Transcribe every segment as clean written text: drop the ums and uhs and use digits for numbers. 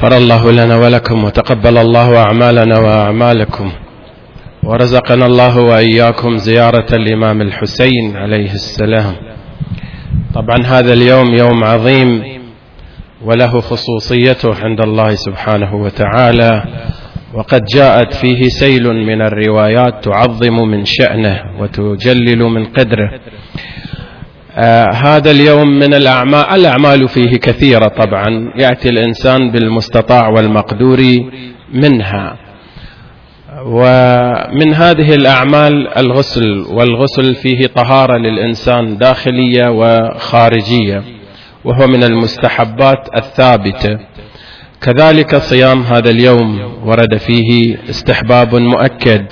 غفر الله لنا ولكم وتقبل الله أعمالنا وأعمالكم، ورزقنا الله وإياكم زيارة الإمام الحسين عليه السلام. طبعا هذا اليوم يوم عظيم وله خصوصيته عند الله سبحانه وتعالى، وقد جاءت فيه سيل من الروايات تعظم من شأنه وتجلل من قدره. هذا اليوم من الأعمال فيه كثيرة، طبعا يأتي الإنسان بالمستطاع والمقدور منها، ومن هذه الأعمال الغسل، والغسل فيه طهارة للإنسان داخلية وخارجية، وهو من المستحبات الثابتة. كذلك صيام هذا اليوم ورد فيه استحباب مؤكد،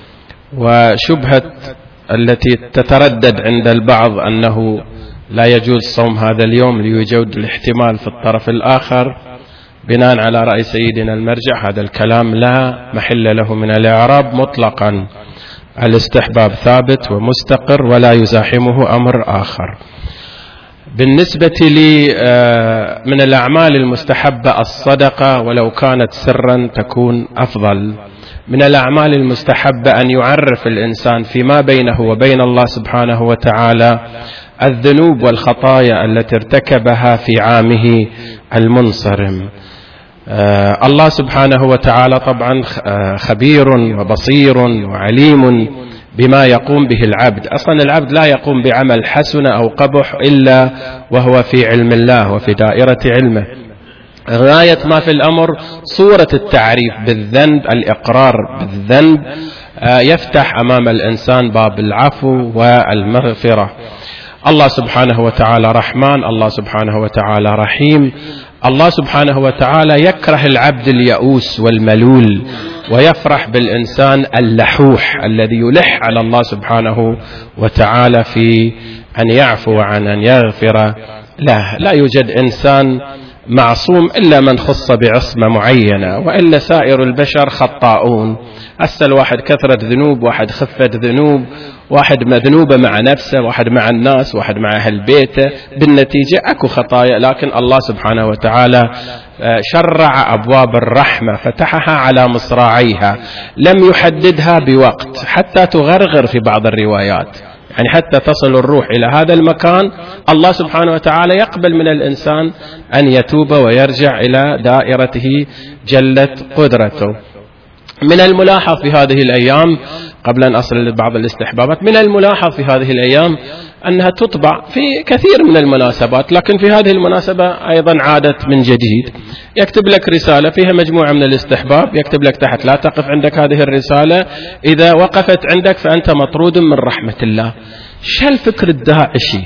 وشبهة التي تتردد عند البعض أنه لا يجوز صوم هذا اليوم ليوجد الاحتمال في الطرف الآخر بناء على رأي سيدنا المرجع، هذا الكلام لا محل له من الإعراب مطلقا. الاستحباب ثابت ومستقر ولا يزاحمه أمر آخر. بالنسبة لي من الأعمال المستحبة الصدقة، ولو كانت سرا تكون أفضل. من الأعمال المستحبة أن يعرف الإنسان فيما بينه وبين الله سبحانه وتعالى الذنوب والخطايا التي ارتكبها في عامه المنصرم. الله سبحانه وتعالى طبعا خبير وبصير وعليم بما يقوم به العبد. أصلا العبد لا يقوم بعمل حسن أو قبح إلا وهو في علم الله وفي دائرة علمه. غاية ما في الأمر صورة التعريف بالذنب، الإقرار بالذنب، يفتح أمام الإنسان باب العفو والمغفرة. الله سبحانه وتعالى رحمن، الله سبحانه وتعالى رحيم. الله سبحانه وتعالى يكره العبد اليئوس والملول، ويفرح بالإنسان اللحوح الذي يلح على الله سبحانه وتعالى في أن يعفو عن أن يغفر له. لا يوجد إنسان معصوم إلا من خص بعصمة معينة، وإلا سائر البشر خطاؤون. أسأل واحد كثرة ذنوب، واحد خفة ذنوب، واحد مذنوبة مع نفسه، واحد مع الناس، واحد مع أهل بيته، بالنتيجة أكو خطايا. لكن الله سبحانه وتعالى شرع أبواب الرحمة، فتحها على مصراعيها، لم يحددها بوقت حتى تغرغر في بعض الروايات، يعني حتى تصل الروح إلى هذا المكان. الله سبحانه وتعالى يقبل من الإنسان أن يتوب ويرجع إلى دائرته جلت قدرته. من الملاحظ في هذه الأيام، قبل أن أصل لبعض الاستحبابات، من الملاحظ في هذه الأيام أنها تطبع في كثير من المناسبات، لكن في هذه المناسبة أيضا عادت من جديد. يكتب لك رسالة فيها مجموعة من الاستحباب، يكتب لك تحت لا تقف عندك هذه الرسالة، إذا وقفت عندك فأنت مطرود من رحمة الله. شو الفكر الداعشي؟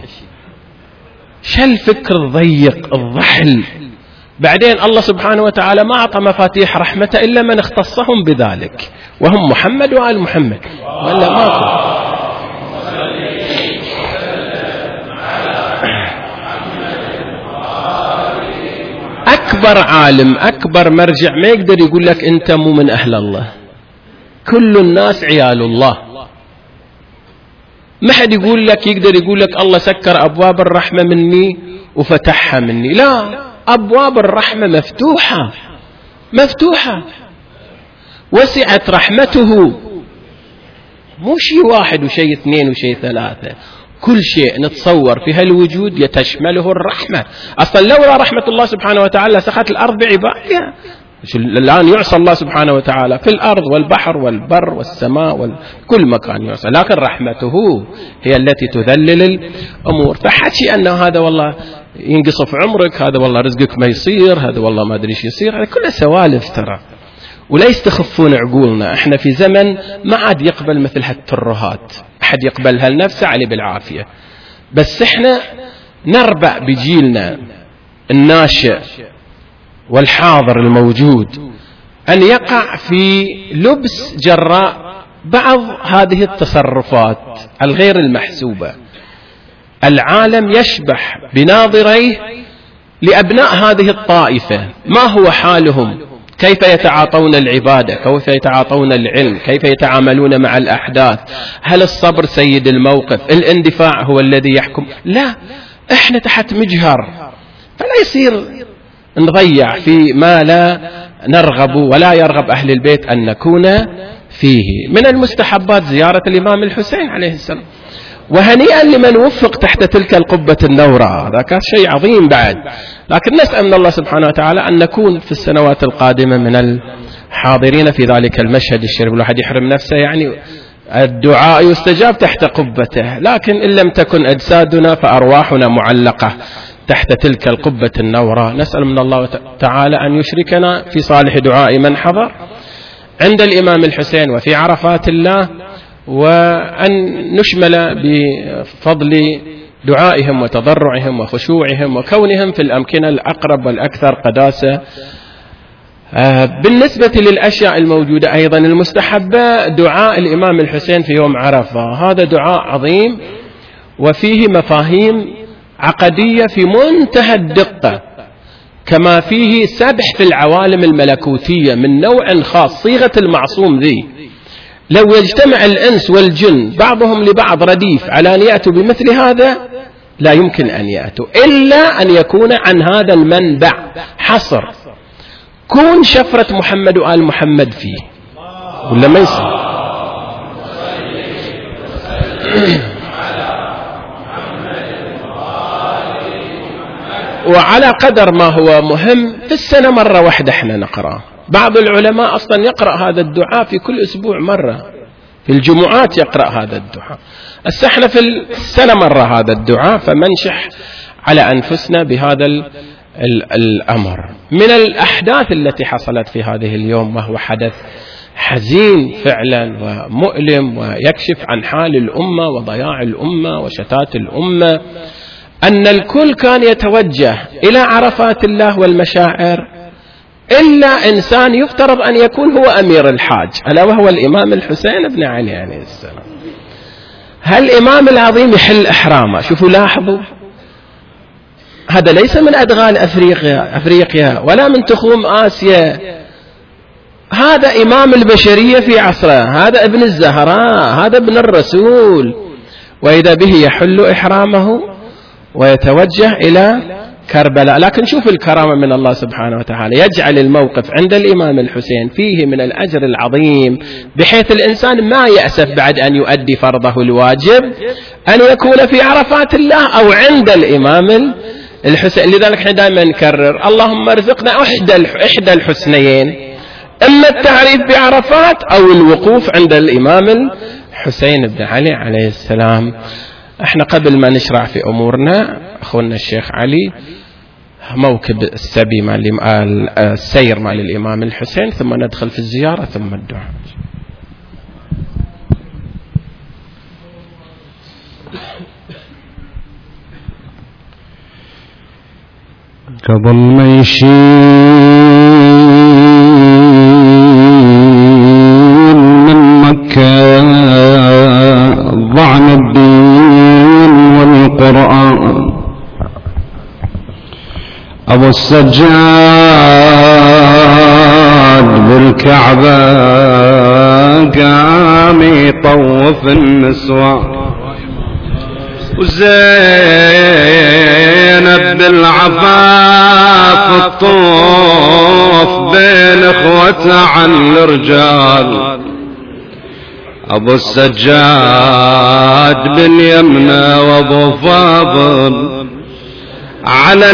شو الفكر الضيق الضحل؟ بعدين الله سبحانه وتعالى ما أعطى مفاتيح رحمته إلا من اختصهم بذلك، وهم محمد وآل محمد، ولا ماكو. أكبر عالم، أكبر مرجع ما يقدر يقول لك أنت مو من أهل الله. كل الناس عيال الله. ما حد يقول لك يقدر يقول لك الله سكر أبواب الرحمة مني وفتحها مني. لا، أبواب الرحمة مفتوحة مفتوحة، وسعت رحمته. مو شيء واحد وشيء اثنين وشيء ثلاثة، كل شيء نتصور في هالوجود يتشمله الرحمة. أصلا لولا رحمة الله سبحانه وتعالى سخت الأرض بعبادها. الآن يعصى الله سبحانه وتعالى في الأرض والبحر والبر والسماء كل مكان يعصى، لكن رحمته هي التي تذلل الأمور. فحكي أنه هذا والله ينقصف عمرك، هذا والله رزقك ما يصير، هذا والله ما أدري ايش يصير، هذا كله سوالف ترى، ولا يستخفون عقولنا. احنا في زمن ما عاد يقبل مثل هالترهات، أحد يقبلها لنفسه عليه بالعافية. بس احنا نربع بجيلنا الناشئ والحاضر الموجود أن يقع في لبس جراء بعض هذه التصرفات الغير المحسوبة. العالم يشبح بناظريه لأبناء هذه الطائفة، ما هو حالهم، كيف يتعاطون العبادة، كيف يتعاطون العلم، كيف يتعاملون مع الأحداث، هل الصبر سيد الموقف، الاندفاع هو الذي يحكم. لا، احنا تحت مجهر، فلا يصير نضيع في ما لا نرغب ولا يرغب أهل البيت أن نكون فيه. من المستحبات زيارة الإمام الحسين عليه السلام، وهنيئا لمن وفق تحت تلك القبة النورة، هذا كان شيء عظيم بعد. لكن نسأل من الله سبحانه وتعالى أن نكون في السنوات القادمة من الحاضرين في ذلك المشهد الشريف. الواحد يحرم نفسه يعني الدعاء يستجاب تحت قبته، لكن إن لم تكن أجسادنا فأرواحنا معلقة تحت تلك القبة النورة. نسأل من الله تعالى أن يشركنا في صالح دعاء من حضر عند الإمام الحسين وفي عرفات الله، وأن نشمل بفضل دعائهم وتضرعهم وخشوعهم وكونهم في الأمكنة الأقرب والأكثر قداسة. بالنسبة للأشياء الموجودة أيضا المستحبة، دعاء الإمام الحسين في يوم عرفة، هذا دعاء عظيم وفيه مفاهيم عقدية في منتهى الدقة، كما فيه سبح في العوالم الملكوتية من نوع خاص، صيغة المعصوم ذي لو يجتمع الإنس والجن بعضهم لبعض رديف على أن يأتوا بمثل هذا لا يمكن أن يأتوا إلا أن يكون عن هذا المنبع حصر، كون شفرة محمد وآل محمد فيه ولا ما يصير. وعلى قدر ما هو مهم في السنة مرة واحدة احنا نقرأ. بعض العلماء أصلا يقرأ هذا الدعاء في كل أسبوع مرة، في الجمعات يقرأ هذا الدعاء. احنا في السنة مرة هذا الدعاء، فمنشح على أنفسنا بهذا الأمر. من الأحداث التي حصلت في هذه اليوم، وهو حدث حزين فعلا ومؤلم ويكشف عن حال الأمة وضياع الأمة وشتات الأمة، أن الكل كان يتوجه إلى عرفات الله والمشاعر إلا إنسان يفترض أن يكون هو أمير الحاج، ألا وهو الإمام الحسين بن علي عليه السلام. هالإمام العظيم يحل إحرامه. شوفوا لاحظوا، هذا ليس من أدغال أفريقيا ولا من تخوم آسيا، هذا إمام البشرية في عصره، هذا ابن الزهراء، هذا ابن الرسول، وإذا به يحل إحرامه ويتوجه إلى كربلاء. لكن شوف الكرامة من الله سبحانه وتعالى، يجعل الموقف عند الإمام الحسين فيه من الأجر العظيم، بحيث الإنسان ما يأسف بعد أن يؤدي فرضه الواجب أن يكون في عرفات الله أو عند الإمام الحسين. لذلك احنا دائما نكرر اللهم ارزقنا إحدى الحسنيين، إما التعريف بعرفات أو الوقوف عند الإمام الحسين بن علي عليه السلام. احنا قبل ما نشرع في أمورنا، أخونا الشيخ علي موكب السبي مال السير مال الإمام الحسين، ثم ندخل في الزيارة ثم الدعاء. قبل ما يشيل من مكة ضعن الدين والقرآن، أبو السجاد بالكعبة قام يطوف النسوان، وزينب بالعفاف الطوف بين اخوتها عن الرجال، ابو السجاد بن يمنى وابو فاضل على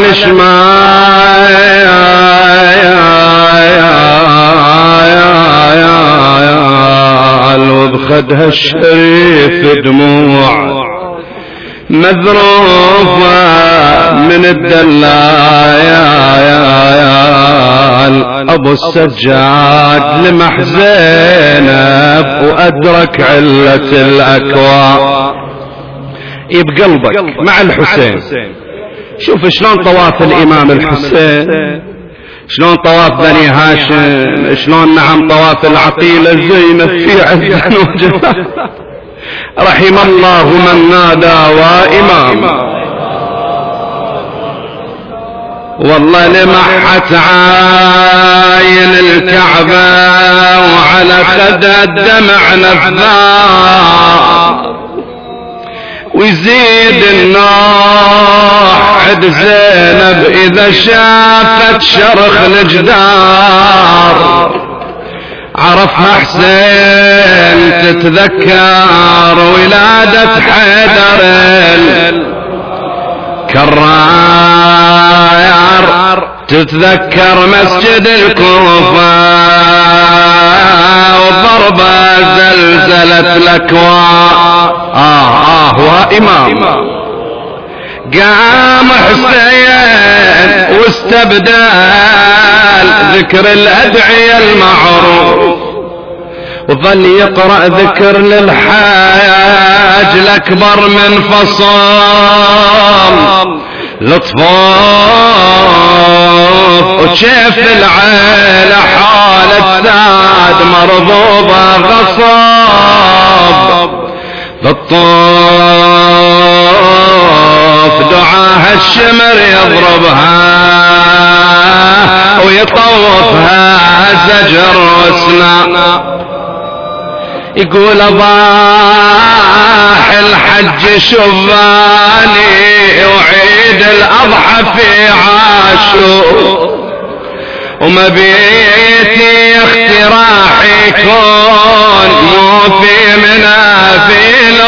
الشمال، وبخدها الشريف دموع مذروفة من الدلال. أبو السجاد لمح زينب وأدرك علة الأكوان. بقلبك مع الحسين، شوف شلون طواف الإمام الحسين، شلون طواف بني هاشم، شلون نعم طواف العقيلة زينب في عز وجمال. رحم الله من نادى وإمام، والله لمحت عاين الكعبة وعلى خدها الدمع نثار، ويزيد النوح عد زينب إذا شافت شرخ الجدار عرفها حسين تتذكر ولادة حيدر كرار تتذكر مسجد الكوفة وضربة زلزلت الأكوان وإمام قام حسين واستبدال ذكر الأدعية المعروف وظل يقرأ ذكر للحاج الأكبر من فصام لطفوف وشيف العيلة حالة ساد مرضوبة غصاب بالطوف دعاها الشمر يضربها ويطوفها زجر وسنا يقول ضاح الحج شباني وعيد الأضحى في عاشور ومبيتي اختراحي يكون مو في منافي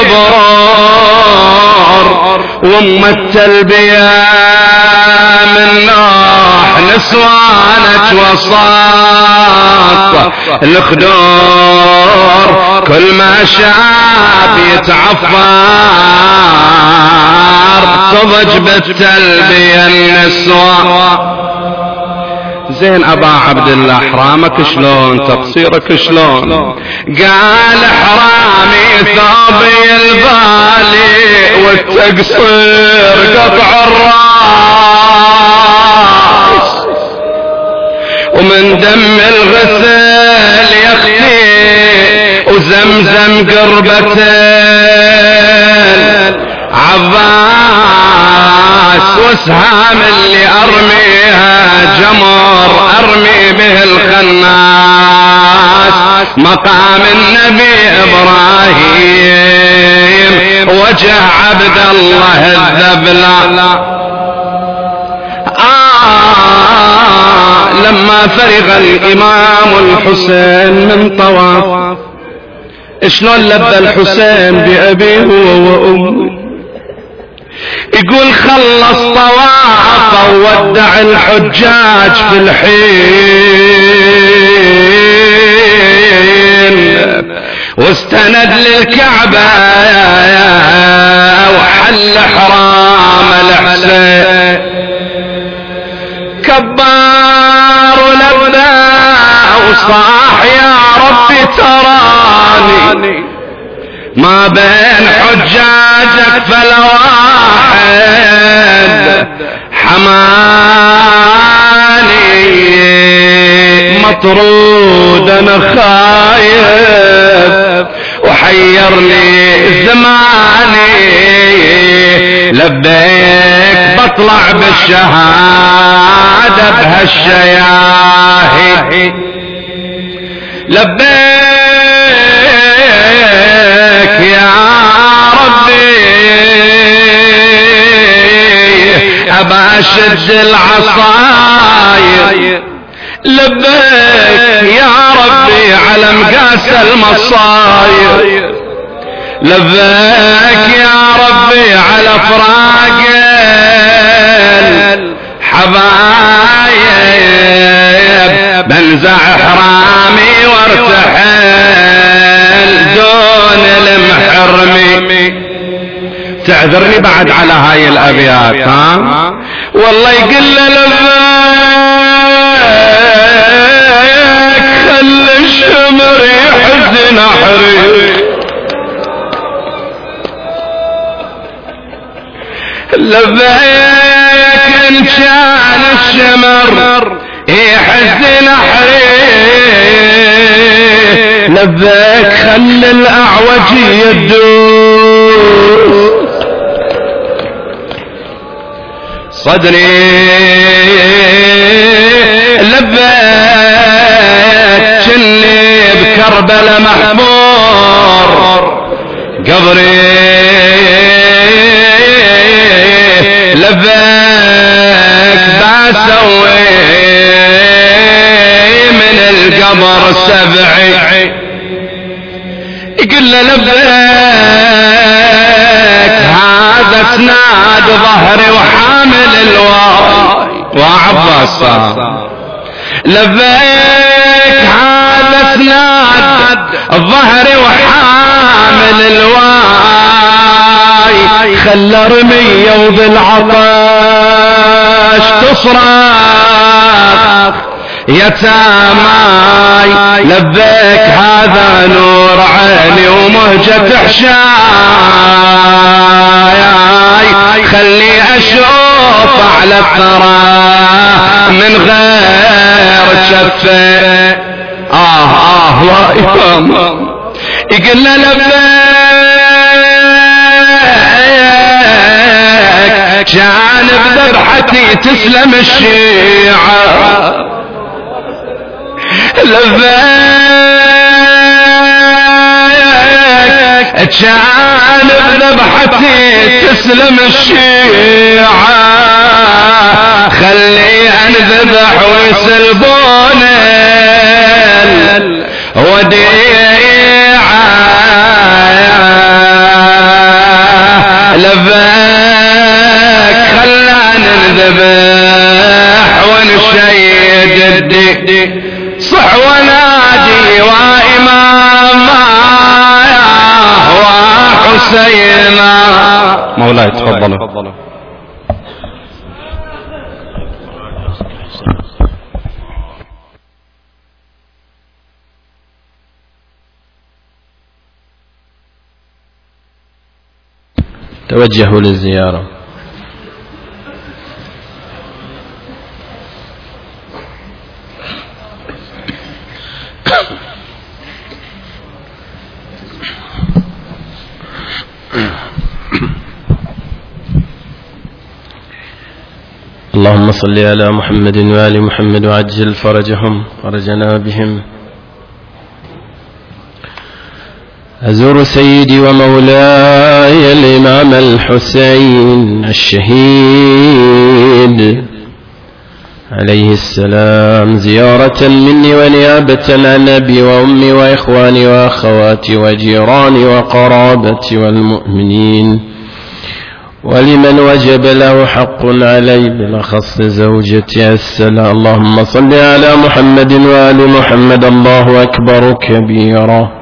البرور وام التلبية من نوح نسوانك وصاط الخدور كل ما شاب يتعفر تضج بالتلبية النسوان. زين أبا عبد الله حرامك شلون تقصيرك شلون؟ قال حرامي ثوبي البالي والتقصير قطع الراس ومن دم الغسل يختي وزمزم قربتين عباس وسهام اللي أرميها جمر أرمي به الخناس مقام النبي إبراهيم وجه عبد الله الذبلة. لما فرغ الإمام الحسين من طواف شلون لبى الحسين بأبيه وأمه يقول خلص طوافه وودع الحجاج في الحين واستند للكعبة وحل حرام الحسين كبار ولبى وصاح يا ربي تراني ما بين حجاجك فلا واحد حماني مطرود انا خايف وحيرني زماني لبيك بطلع بالشهادة بهالشياهي لبيك يا ربي أبا أشد العصاير لبيك يا ربي على مقاس المصاير لبيك يا ربي على فراق الحبايب بنزع حرامي وارتحل دون المحرمي. تعذرني بعد على هاي الابيات ها والله يقل لبيك خلي الشمر يحزن حريق لبيك ان كان الشمر يحزن حريق لبيك خلي الاعوج يدوس صدري لبيك كني بكربلاء محفور قبري قبر سبعي يقول له لبيك هذا اسناد ظهري وحامل الواي وعباس لبيك هذا اسناد ظهري وحامل الواي خلى رمية وبالعطش تصرخ يتاماي لبيك هذا نور عيني ومهجة حشاي خلي اشوف على الثرى من غير شفه يقول له لبيك جانب ذبحتي تسلم الشيعة لبيك جانب ذبحتي تسلم الشيعة خلي انذبح ويسلبون الوديعة لبيك خلاني انذبح ونشيد الدي صح ونادي وإماما وحسينا مولاي تفضلوا. توجهوا للزيارة. اللهم صل على محمد وآل محمد وعجل فرجهم فرجنا بهم. أزور سيدي ومولاي الإمام الحسين الشهيد عليه السلام زيارة مني ونيابة عن أبي وأمي وإخواني وأخواتي وجيراني وقرابتي والمؤمنين ولمن وجب له حق علي بالأخص زوجتي السلام. اللهم صل على محمد وآل محمد. الله أكبر كبيرا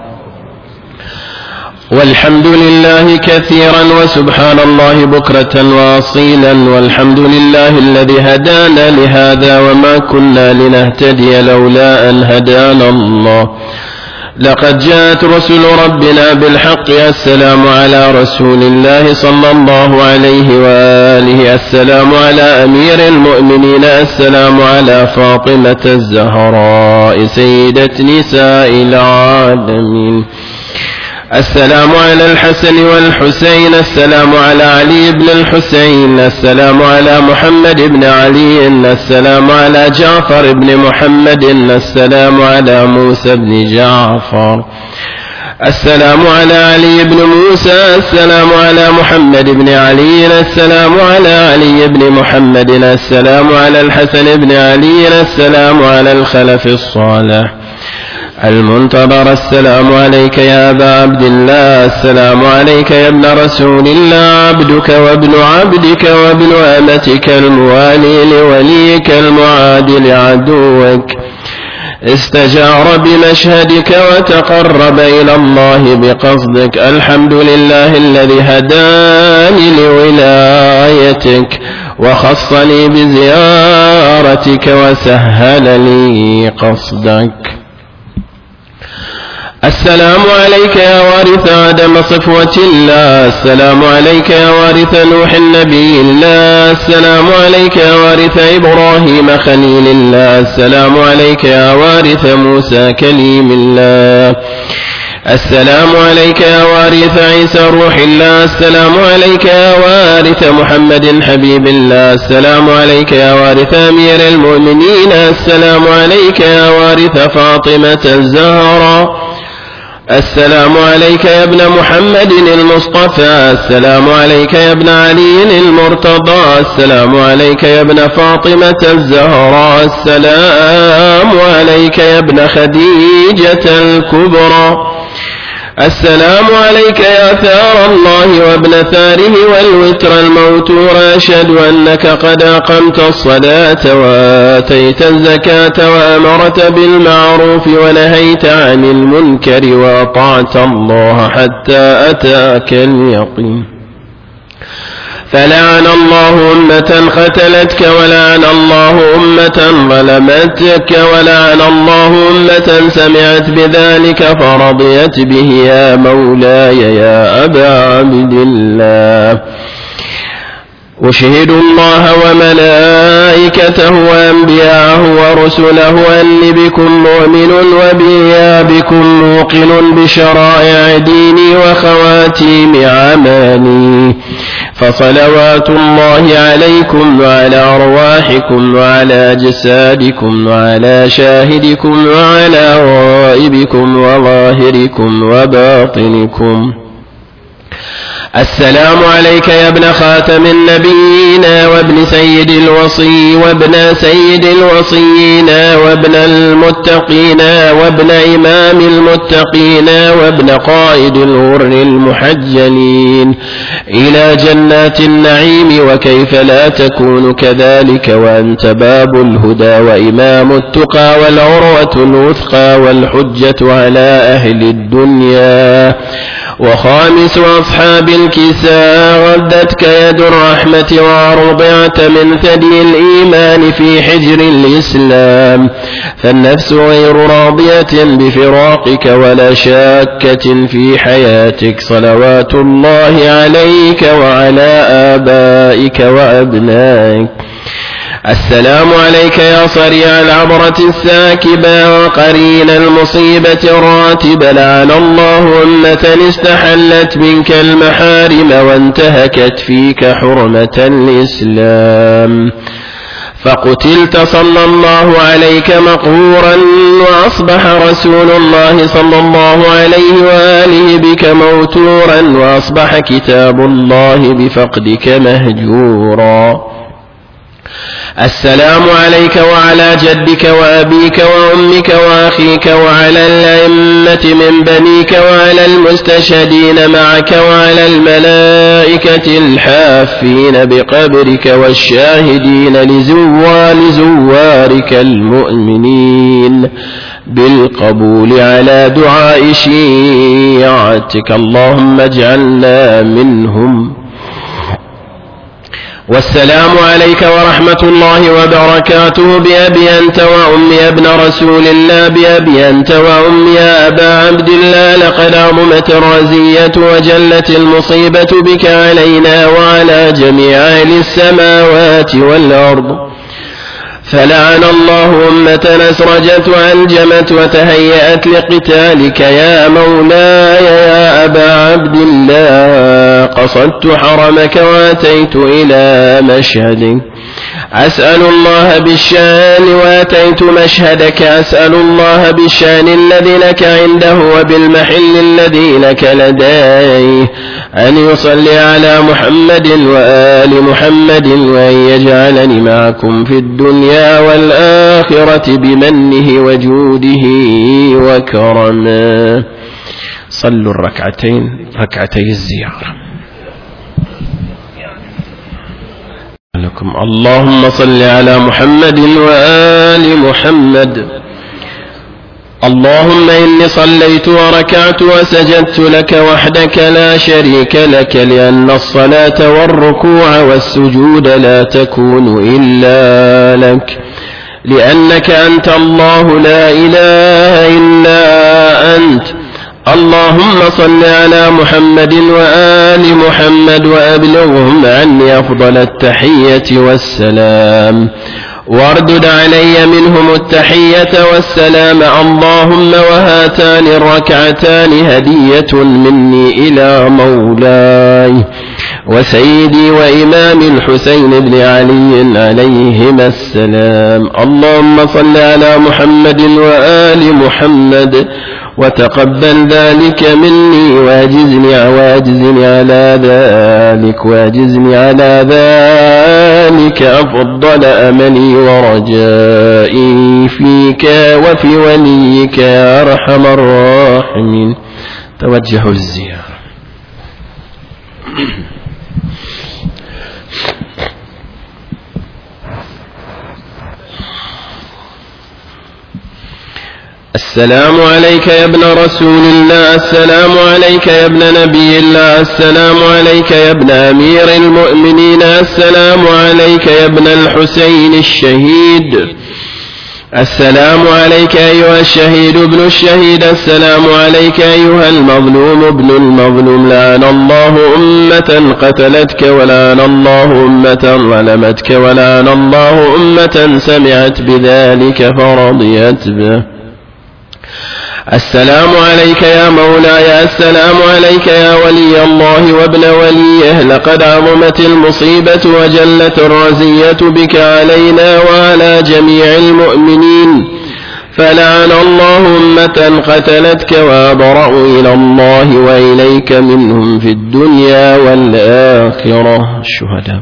والحمد لله كثيرا وسبحان الله بكرة وأصيلا والحمد لله الذي هدانا لهذا وما كنا لنهتدي لولا أن هدانا الله. لقد جاءت رسل ربنا بالحق. السلام على رسول الله صلى الله عليه وآله. السلام على أمير المؤمنين. السلام على فاطمة الزهراء سيدة نساء العالمين. السلام على الحسن والحسين. السلام على علي بن الحسين. السلام على محمد بن علي. السلام على جعفر بن محمد. السلام على موسى بن جعفر. السلام على علي بن موسى. السلام على محمد بن علي. السلام على علي بن محمد. السلام على الحسن بن علي. السلام على الخلف الصالح المنتظر. السلام عليك يا أبا عبد الله. السلام عليك يا ابن رسول الله عبدك وابن عبدك وابن أمتك الموالي لوليك المعادي لعدوك استجار بمشهدك وتقرب إلى الله بقصدك. الحمد لله الذي هداني لولايتك وخصني بزيارتك وسهل لي قصدك. السلام عليك يا وارث آدم صفوة الله. السلام عليك يا وارث نوح النبي الله. السلام عليك يا وارث إبراهيم خليل الله. السلام عليك يا وارث موسى كليم الله. السلام عليك يا وارث عيسى روح الله. السلام عليك يا وارث محمد حبيب الله. السلام عليك يا وارث أمير المؤمنين. السلام عليك يا وارث فاطمة الزهراء السلام عليك يا ابن محمد المصطفى. السلام عليك يا ابن علي المرتضى. السلام عليك يا ابن فاطمة الزهراء. السلام عليك يا ابن خديجة الكبرى. السلام عليك يا ثار الله وابن ثاره والوتر الموتور. أشهد أنك قد أقمت الصلاة وآتيت الزكاة وأمرت بالمعروف ونهيت عن المنكر وأطعت الله حتى أتاك اليقين. فلعن الله أمة قتلتك ولعن الله أمة ظلمتك ولعن الله أمة سمعت بذلك فرضيت به. يا مولاي يا أبا عبد الله أشهد الله وملائكته وأنبياءه ورسله أني بكم مؤمن وبإيابكم موقن بشرائع ديني وخواتيم أعمالي. فصلوات الله عليكم وعلى أرواحكم وعلى أجسادكم وعلى شاهدكم وعلى غائبكم وظاهركم وباطنكم. السلام عليك يا ابن خاتم النبيين وابن سيد الوصي وابن سيد الوصيين وابن المتقين وابن إمام المتقين وابن قائد الغر المحجلين إلى جنات النعيم. وكيف لا تكون كذلك وأنت باب الهدى وإمام التقى والعروة الوثقى والحجة على أهل الدنيا وخامس أصحاب الكساء. ردتك يد الرحمة وأرضعت من ثدي الإيمان في حجر الإسلام. فالنفس غير راضية بفراقك ولا شاكة في حياتك. صلوات الله عليك وعلى آبائك وأبنائك. السلام عليك يا صريع العبرة الساكبة وقرين المصيبة الراتبة. لعن الله أمة استحلت منك المحارم وانتهكت فيك حرمة الإسلام. فقتلت صلى الله عليك مقهورا وأصبح رسول الله صلى الله عليه وآله بك موتورا وأصبح كتاب الله بفقدك مهجورا. السلام عليك وعلى جدك وأبيك وأمك وأخيك وعلى الأئمة من بنيك وعلى المستشهدين معك وعلى الملائكة الحافين بقبرك والشاهدين لزوارك المؤمنين بالقبول على دعاء شيعتك. اللهم اجعلنا منهم. والسلام عليك ورحمة الله وبركاته بأبي أنت وأمي يا ابن رسول الله. بأبي أنت وأمي يا أبا عبد الله. لقد عظمت الرزية وجلت المصيبة بك علينا وعلى جميع أهل السماوات والأرض. فلعن الله أمة أسرجت وأنجمت وتهيأت لقتالك. يا مولاي يا أبا عبد الله قصدت حرمك وأتيت إلى مشهدك. أسأل الله بالشان وأتيت مشهدك. أسأل الله بالشان الذي لك عنده وبالمحل الذي لك لديه أن يصلي على محمد وآل محمد وأن يجعلني معكم في الدنيا والآخرة بمنه وجوده وكرمه. صلوا الركعتين ركعتي الزيارة لكم. اللهم صل على محمد وآل محمد. اللهم إني صليت وركعت وسجدت لك وحدك لا شريك لك. لأن الصلاة والركوع والسجود لا تكون إلا لك. لأنك أنت الله لا إله إلا أنت. اللهم صل على محمد وآل محمد وأبلغهم عني أفضل التحية والسلام. واردد علي منهم التحية والسلام. اللهم وهاتان الركعتان هدية مني إلى مولاي وسيدي وإمام الحسين بن علي عليهما السلام. اللهم صل على محمد وآل محمد وتقبل ذلك مني واجزني على ذلك أفضل أملي ورجائي فيك وفي وليك يا أرحم الراحمين. توجهوا للزيارة. السلام عليك يا ابن رسول الله، السلام عليك يا ابن نبي الله، السلام عليك يا ابن أمير المؤمنين، السلام عليك يا ابن الحسين الشهيد، السلام عليك أيها الشهيد ابن الشهيد، السلام عليك أيها المظلوم ابن المظلوم. لعن الله أمة قتلتك، ولعن الله أمة ظلمتك، ولعن الله أمة سمعت بذلك فرضيت به. السلام عليك يا مولاي، السلام عليك يا ولي الله وابن وليه. لقد عظمت المصيبة وجلت الرزية بك علينا وعلى جميع المؤمنين، فلعن الله أمة قتلتك، وأبرأوا إلى الله وإليك منهم في الدنيا والآخرة الشهداء.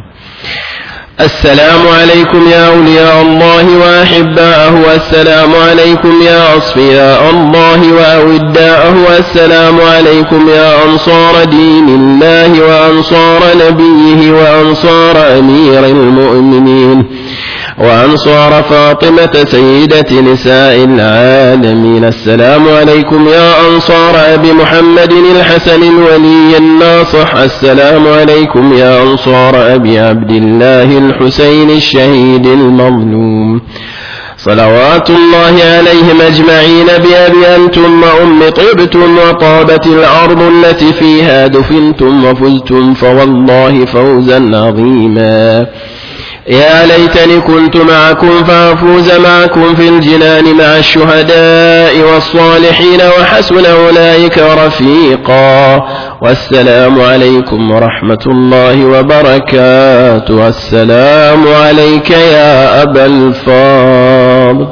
السلام عليكم يا أولياء الله وأحباءه، السلام عليكم يا أصفياء الله وأوداءه، السلام عليكم يا أنصار دين الله وأنصار نبيه وأنصار أمير المؤمنين وأنصار فاطمة سيدة نساء العالمين. السلام عليكم يا أنصار أبي محمد الحسن الولي الناصح، السلام عليكم يا أنصار أبي عبد الله الحسين الشهيد المظلوم، صلوات الله عليهم أجمعين. بأبي أنتم وأم طبتم وطابت الأرض التي فيها دفنتم وفزتم فوالله فوزا عظيما. يا ليتني كنت معكم فأفوز معكم في الجنان مع الشهداء والصالحين وحسن أولئك رفيقا. والسلام عليكم ورحمة الله وبركاته. السلام عليك يا أبا الفاضل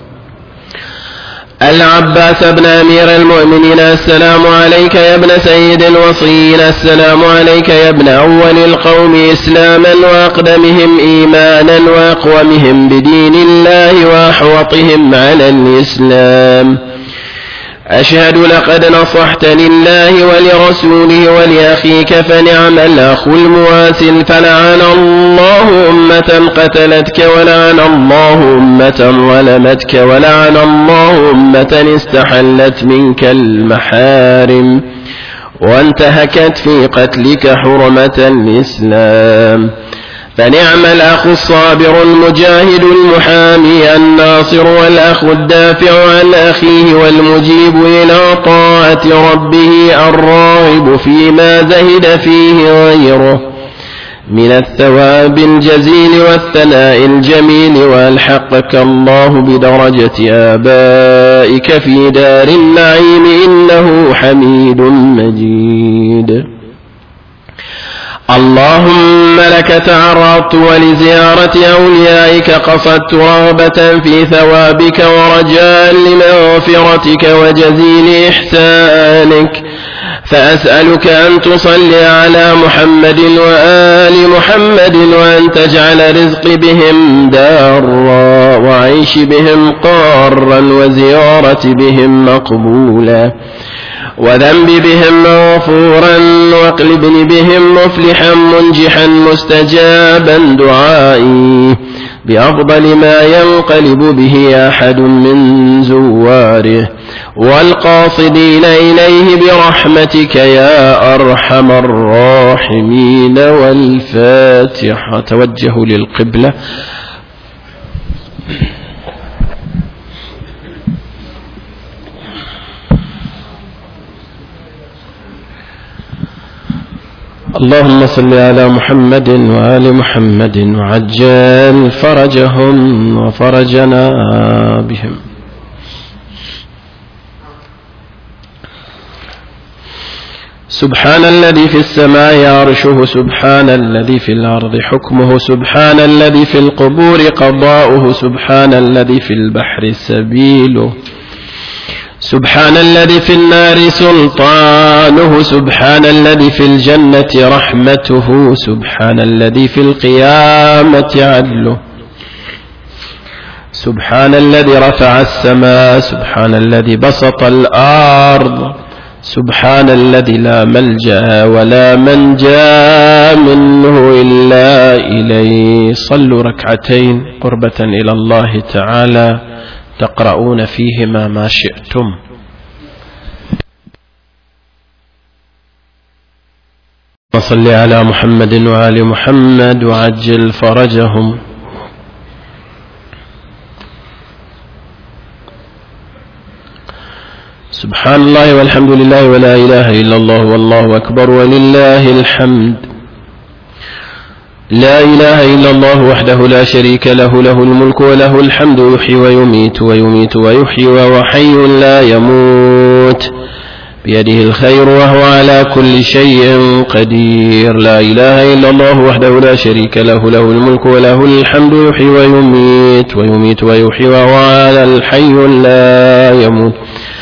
العباس بن أمير المؤمنين، السلام عليك يا ابن سيد الوصيين، السلام عليك يا ابن أول القوم إسلاما وأقدمهم إيمانا وأقومهم بدين الله وأحوطهم على الإسلام. أشهد لقد نصحت لله ولرسوله ولأخيك فنعم الأخ المواسل. فلعن الله أمة قتلتك، ولعن الله أمة ظلمتك، ولعن الله أمة استحلت منك المحارم وانتهكت في قتلك حرمة الإسلام. فنعم الأخ الصابر المجاهد المحامي الناصر، والأخ الدافع عن أخيه والمجيب إلى طاعة ربه الراغب فيما زهد فيه غيره من الثواب الجزيل والثناء الجميل. وألحقك الله بدرجة آبائك في دار النعيم، إنه حميد مجيد. اللهم لك تعرضت ولزيارة أوليائك قصدت رغبة في ثوابك ورجاء لمغفرتك وجزيل إحسانك، فأسألك أن تصلي على محمد وآل محمد، وأن تجعل رزق بهم دارا وعيش بهم قارا وزيارة بهم مقبولا وذنب بهم مغفورا وقلبني بهم مفلحا منجحا مستجابا دعائي بأفضل ما ينقلب به أحد من زواره والقاصدين إليه برحمتك يا أرحم الراحمين. والفاتحة. توجهوا للقبلة. اللهم صل على محمد وآل محمد وعجل فرجهم وفرجنا بهم. سبحان الذي في السماء عرشه، سبحان الذي في الأرض حكمه، سبحان الذي في القبور قضاؤه، سبحان الذي في البحر سبيله، سبحان الذي في النار سلطانه، سبحان الذي في الجنة رحمته، سبحان الذي في القيامة عدله، سبحان الذي رفع السماء، سبحان الذي بسط الأرض، سبحان الذي لا ملجأ ولا منجا منه إلا إليه. صلوا ركعتين قربة إلى الله تعالى تقرؤون فيهما ما شئتم. وصل على محمد وآل محمد وعجل فرجهم. سبحان الله والحمد لله ولا إله إلا الله والله أكبر ولله الحمد. لا إله إلا الله وحده لا شريك له، له الملك وله الحمد، يحيي ويميت ويميت ويحيي وهو حي لا يموت، بيده الخير وهو على كل شيء قدير. لا إله إلا الله وحده لا شريك له، له الملك وله الحمد، يحيي ويميت ويميت ويحيي وهو على الحي لا يموت،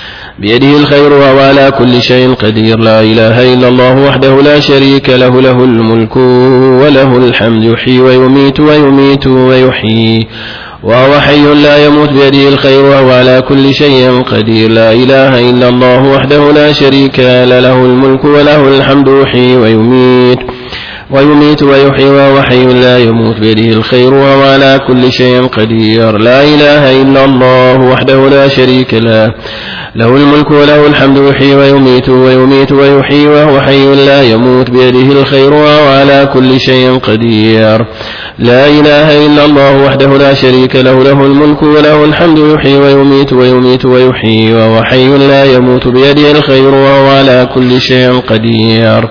بيده الخير وهو على كل شيء قدير. لا إله إلا الله وحده لا شريك له، له الملك وله الحمد، يحيي ويميت ويميت ويحيي وهو حي لا يموت، بيده الخير وهو على كل شيء قدير. لا إله إلا الله وحده لا شريك له، له الملك وله الحمد، يحيي ويميت ويميت ويحيي وهو حي لا يموت، بيده الخير وهو على كل شيء قدير. لا إله إلا الله وحده لا شريك له، له الملك وله الحمد، يحيي ويميت ويميت ويحيي وهو حي لا يموت، بيده الخير وهو على كل شيء قدير. لا إله إلا الله وحده لا شريك له، له الملك وله الحمد، يحيي ويميت ويميت ويحيي وهو حي لا يموت، بيده الخير وهو على كل شيء قدير.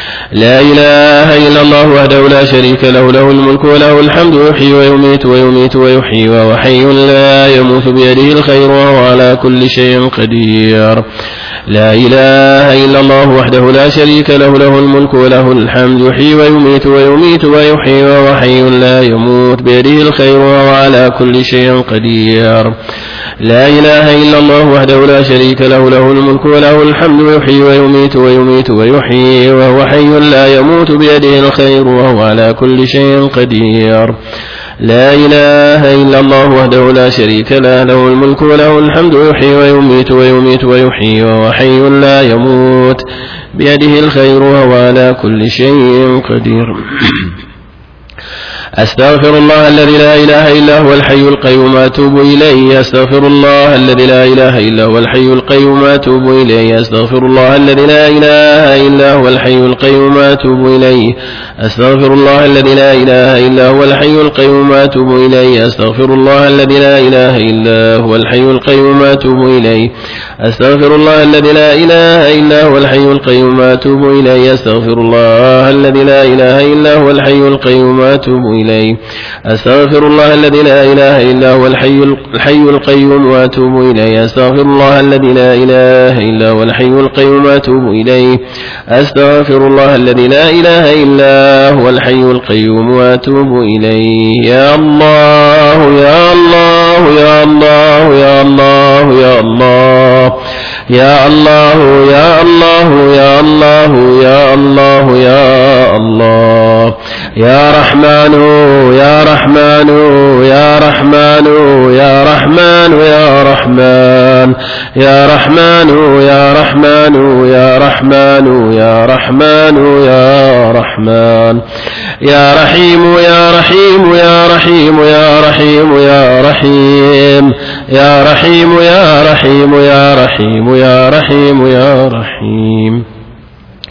لا إله إلا الله وحده لا شريك له، له الملك وله الحمد، يحيي ويميت ويميت ويحيي وهو حي لا يموت، بيده الخير وهو على كل شيء قدير. لا إله إلا الله وحده لا شريك له، له الملك وله الحمد، يحيي ويميت ويميت ويحيي وهو حي لا يموت، بيده الخير وهو على كل شيء قدير. لا إله إلا الله وحده لا شريك له، له الملك وله الحمد، يحيي ويميت ويميت ويحيي وهو حي لا يموت، بيده الخير وهو على كل شيء قدير. لا إله إلا الله وحده لا شريك له، له الملك وله الحمد، يحيي ويميت ويميت ويحيي وهو حي لا يموت، بيده الخير وهو على كل شيء قدير. أستغفر الله الذي لا إله إلا هو الحي القيوم أتوب إليه. أستغفر الله الذي لا إله إلا هو الحي القيوم أتوب إليه. أستغفر الله الذي لا إله إلا هو الحي القيوم أتوب إليه. أستغفر الله الذي لا إله إلا هو الحي القيوم أتوب إليه. أستغفر الله الذي لا إله إلا هو الحي القيوم أتوب إليه. أستغفر الله الذي لا إله إلا هو الحي القيوم أتوب إليه. أستغفر الله الذي لا إله إلا هو الحي القيوم أتوب إليه. أستغفر الله الذي لا إله إلا هو الحي القيوم وأتوب إليه. أستغفر الله الذي لا إله إلا هو الحي القيوم وأتوب إليه. أستغفر الله الذي لا إله إلا هو الحي القيوم وأتوب إليه. يا الله يا الله يا الله يا الله يا الله يا الله يا الله يا الله يا الله يا الله يا رحمن يا رحمن يا رحمن يا رحمن يا رحمن يا رحمن يا رحمن يا رحمن يا رحمن يا رحمن يا رحيم يا رحيم يا رحيم يا رحيم يا رحيم يا رحيم يا رحيم يا رحيم يا رحيم يا رحيم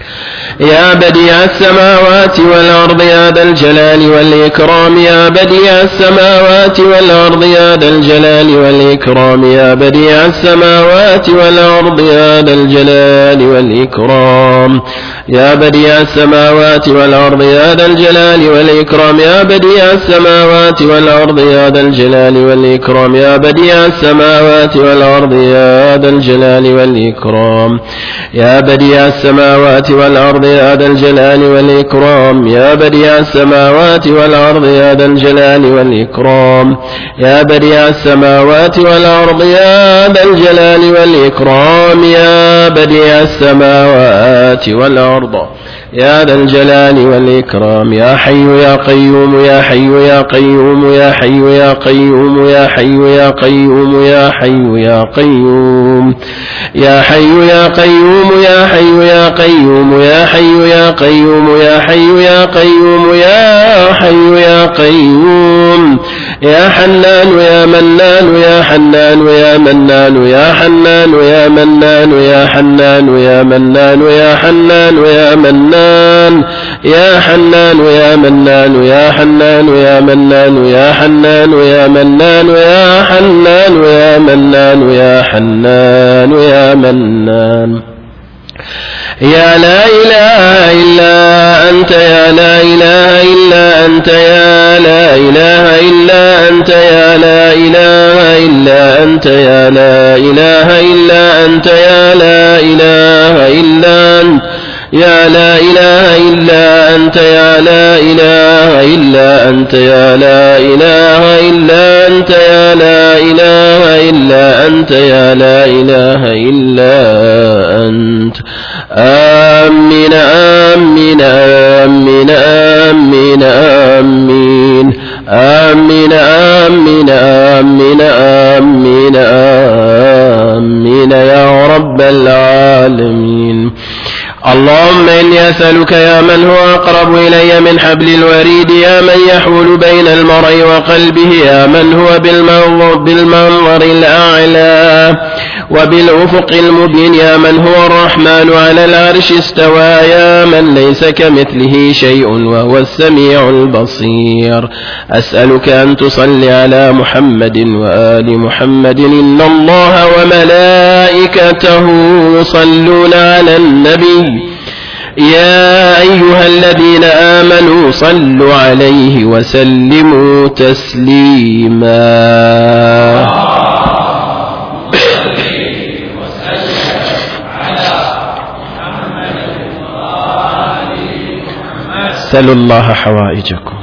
يا بديع السماوات والأرض يا ذا الجلال والإكرام يا بديع السماوات والأرض يا ذا الجلال والإكرام يا بديع السماوات والأرض يا ذا الجلال والإكرام يا بديع السماوات والأرض يا ذا الجلال والإكرام يا بديع السماوات والأرض يا ذا الجلال والإكرام يا بديع السماوات والأرض يا ذا الجلال والإكرام يا بديع السماوات والأرض يا ذا الجلال والإكرام يا بديع السماوات والأرض يا ذا الجلال والإكرام يا بديع السماوات والأرض يا ذا الجلال والإكرام يا بديع السماوات والأرض يا ذا الجلال والإكرام يا حي يا قيوم يا حي يا قيوم يا حي يا قيوم يا حي يا قيوم يا حي يا قيوم يا حي يا قيوم يا حي يا قيوم يا حي يا قيوم يا حي يا قيوم يا حي يا قيوم يا حنان يا منان يا حنان يا منان يا حنان يا منان يا حنان يا منان يا حنان يا منان يا حنان يا منان يا حنان يا منان يا حنان يا منان يا حنان يا منان يا حنان يا منان يا لا إله إلا أنت يا لا إله إلا أنت يا لا إله إلا أنت يا لا إله إلا أنت يا لا إله إلا أنت يا لا إله إلا أنت يا لا إله إلا أنت يا لا إله إلا أنت يا لا إله إلا أنت يا لا إله إلا أنت يا لا إله إلا أنت آمين آمين آمين آمين آمين آمين آمين آمين آمين آمين يا رب العالمين. اللهم إني أسألك يا من هو أقرب إلي من حبل الوريد يا من يحول بين المرء وقلبه يا من هو بالمنظر الأعلى وبالأفق المبين يا من هو الرحمن على العرش استوى يا من ليس كمثله شيء وهو السميع البصير. أسألك أن تصلي على محمد وآل محمد إن الله وملائكته يصلون على النبي يا أيها الذين آمنوا صلوا عليه وسلموا تسليما. سلوا الله حوائجكم.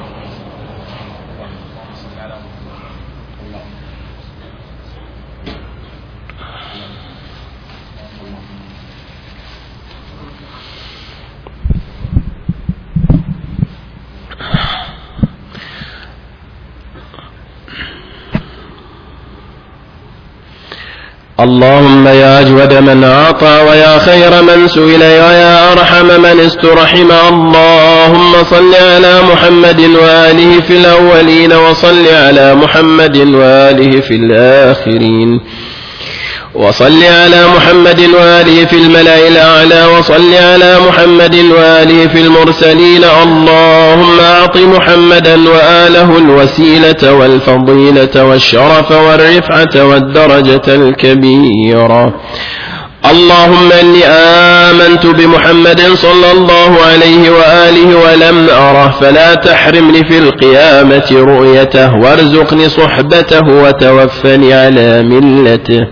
اللهم يا أجود من أعطى ويا خير من سئل ويا أرحم من استرحم اللهم صل على محمد وآله في الأولين وصل على محمد وآله في الآخرين وصل على محمد وآله في الملأ الأعلى وصل على محمد وآله في المرسلين. اللهم أعط محمدا وآله الوسيلة والفضيلة والشرف والرفعة والدرجة الكبيرة. اللهم إني آمنت بمحمد صلى الله عليه وآله ولم أره فلا تحرمني في القيامة رؤيته وارزقني صحبته وتوفني على ملته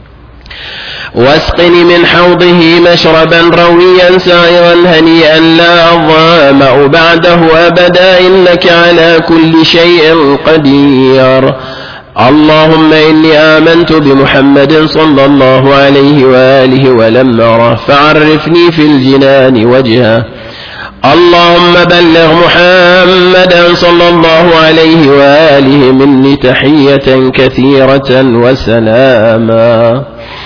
واسقني من حوضه مشربا رويا سائغا هنيئا لا أظمأ بعده أبدا إنك على كل شيء قدير. اللهم إني آمنت بمحمد صلى الله عليه وآله ولم أره فعرفني في الجنان وجهه. اللهم بلغ محمدا صلى الله عليه وآله مني تحية كثيرة وسلاما.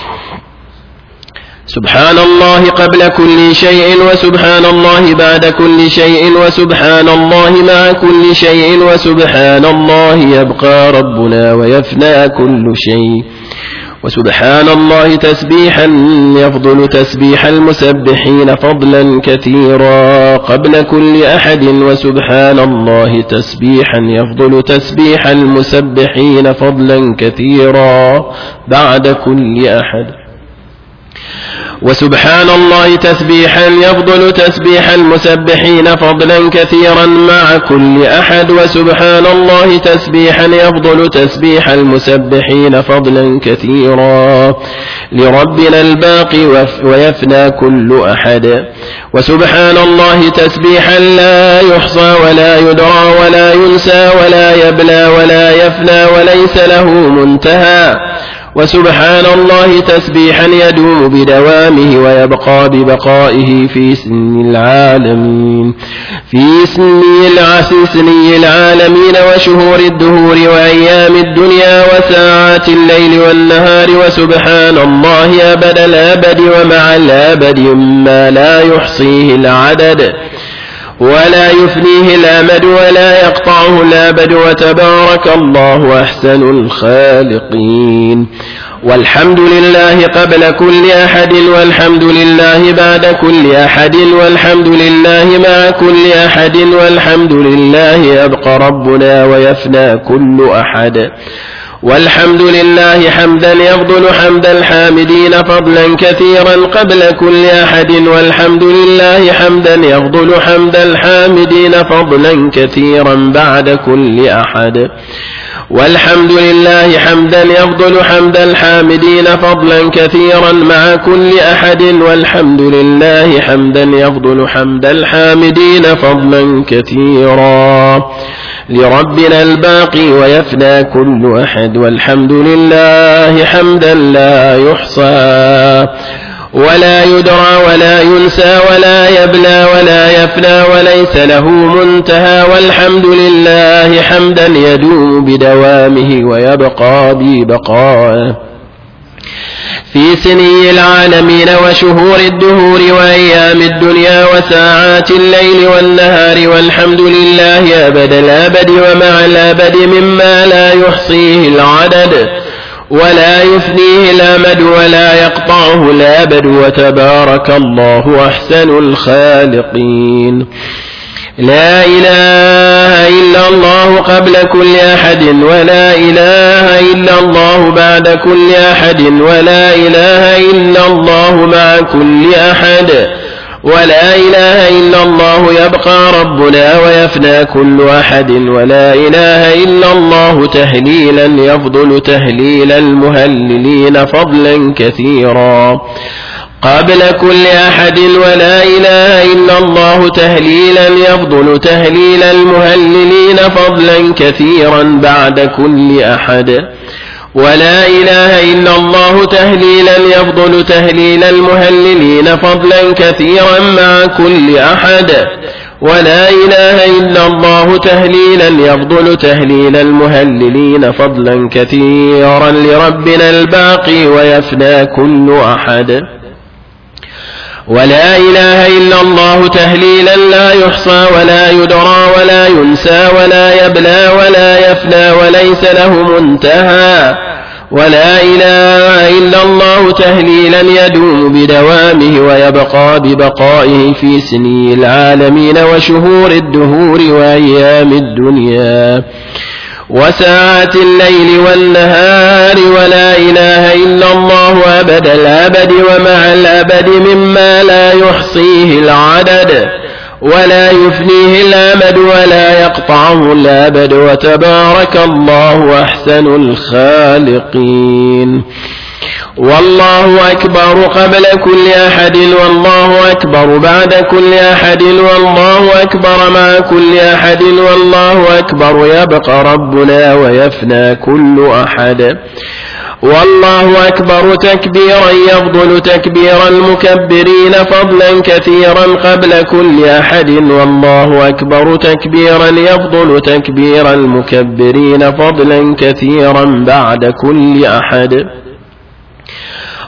سبحان الله قبل كل شيء وسبحان الله بعد كل شيء وسبحان الله مع كل شيء وسبحان الله يبقى ربنا ويفنى كل شيء وسبحان الله تسبيحا يفضل تسبيح المسبحين فضلا كثيرا قبل كل أحد وسبحان الله تسبيحا يفضل تسبيح المسبحين فضلا كثيرا بعد كل أحد وسبحان الله تسبيحا يفضل تسبيح المسبحين فضلا كثيرا مع كل أحد وسبحان الله تسبيحا يفضل تسبيح المسبحين فضلا كثيرا لربنا الباقي ويفنى كل أحد وسبحان الله تسبيحا لا يحصى ولا يدرى ولا ينسى ولا يبلى ولا يفنى وليس له منتهى وسبحان الله تسبيحا يدوم بدوامه ويبقى ببقائه في سن العالمين في سني العالمين وشهور الدهور وأيام الدنيا وساعات الليل والنهار وسبحان الله أبد الأبد ومع الأبد ما لا يحصيه العدد ولا يفنيه الأمد ولا يقطعه الأبد وتبارك الله أحسن الخالقين والحمد لله قبل كل أحد والحمد لله بعد كل أحد والحمد لله مع كل أحد والحمد لله يبقى ربنا ويفنى كل أحد والحمد لله حمدا يفضل حمد الحامدين فضلا كثيرا قبل كل أحد والحمد لله حمدا يفضل حمد الحامدين فضلا كثيرا بعد كل أحد والحمد لله حمدا يفضل حمد الحامدين فضلا كثيرا مع كل أحد والحمد لله حمدا يفضل حمد الحامدين فضلا كثيرا لربنا الباقي ويفنى كل أحد والحمد لله حمدا لا يحصى ولا يدرى ولا ينسى ولا يبلى ولا يفنى وليس له منتهى والحمد لله حمدا يدوم بدوامه ويبقى ببقائه في سني العالمين وشهور الدهور وأيام الدنيا وساعات الليل والنهار والحمد لله أبد الأبد ومع الأبد مما لا يحصيه العدد ولا يفنيه الأمد ولا يقطعه الأبد وتبارك الله أحسن الخالقين لا إله إلا الله قبل كل أحد ولا إله إلا الله بعد كل أحد ولا إله إلا الله مع كل أحد ولا إله إلا الله يبقى ربنا ويفنى كل أحد ولا إله إلا الله تهليلا يفضل تهليل المهللين فضلا كثيرا قبل كل أحد ولا إله إلا الله تهليلا يفضل تهليل المهللين فضلا كثيرا بعد كل أحد ولا إله إلا الله تهليلا يفضل تهليل المهللين فضلا كثيرا مع كل أحد ولا إله إلا الله تهليلا يفضل تهليل المهللين فضلا كثيرا لربنا الباقي ويفنى كل أحد ولا إله إلا الله تهليلا لا يحصى ولا يدرى ولا ينسى ولا يبلى ولا يفنى وليس له منتهى ولا إله إلا الله تهليلا يدوم بدوامه ويبقى ببقائه في سني العالمين وشهور الدهور وأيام الدنيا وساعات الليل والنهار ولا إله إلا الله أبد الأبد ومع الأبد مما لا يحصيه العدد ولا يفنيه الأمد ولا يقطعه الأبد وتبارك الله أحسن الخالقين والله أكبر قبل كل أحد والله أكبر بعد كل أحد والله أكبر مع كل أحد والله أكبر يبقى ربنا ويفنى كل أحد والله أكبر تكبيرا يفضل تكبير المكبرين فضلا كثيرا قبل كل أحد والله أكبر تكبيرا يفضل تكبير المكبرين فضلا كثيرا بعد كل أحد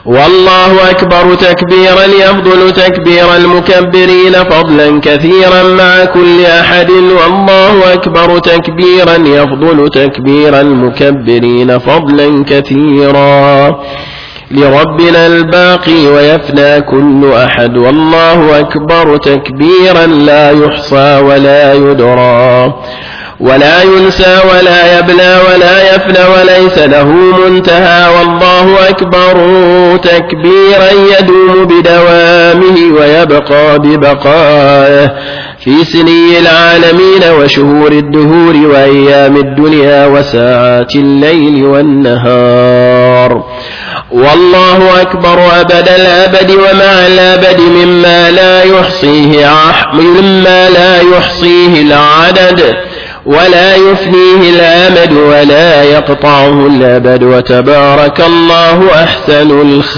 والله أكبر تكبيرا يفضل تكبير المكبرين فضلا كثيرا مع كل أحد. والله أكبر تكبيرا يفضل تكبير المكبرين فضلا كثيرا لربنا الباقي ويفنى كل أحد. والله أكبر تكبيرا لا يحصى ولا يدرى ولا ينسى ولا يبلى ولا يفنى وليس له منتهى. والله أكبر تكبيرا يدوم بدوامه ويبقى ببقائه في سني العالمين وشهور الدهور وأيام الدنيا وساعات الليل والنهار. والله أكبر أبد الأبد ومع الأبد مما لا يحصيه العدد ولا يفنيه الأمد ولا يقطعه الأبد. وتبارك الله أحسن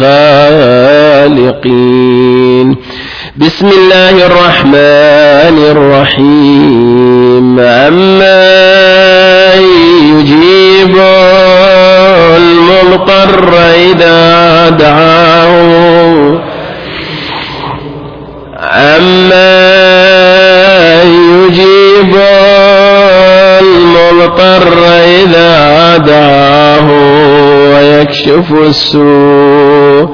الخالقين. بسم الله الرحمن الرحيم. أما يجيب المضطر إذا دعاه يجيب المضطر إذا دعاه ويكشف السوء.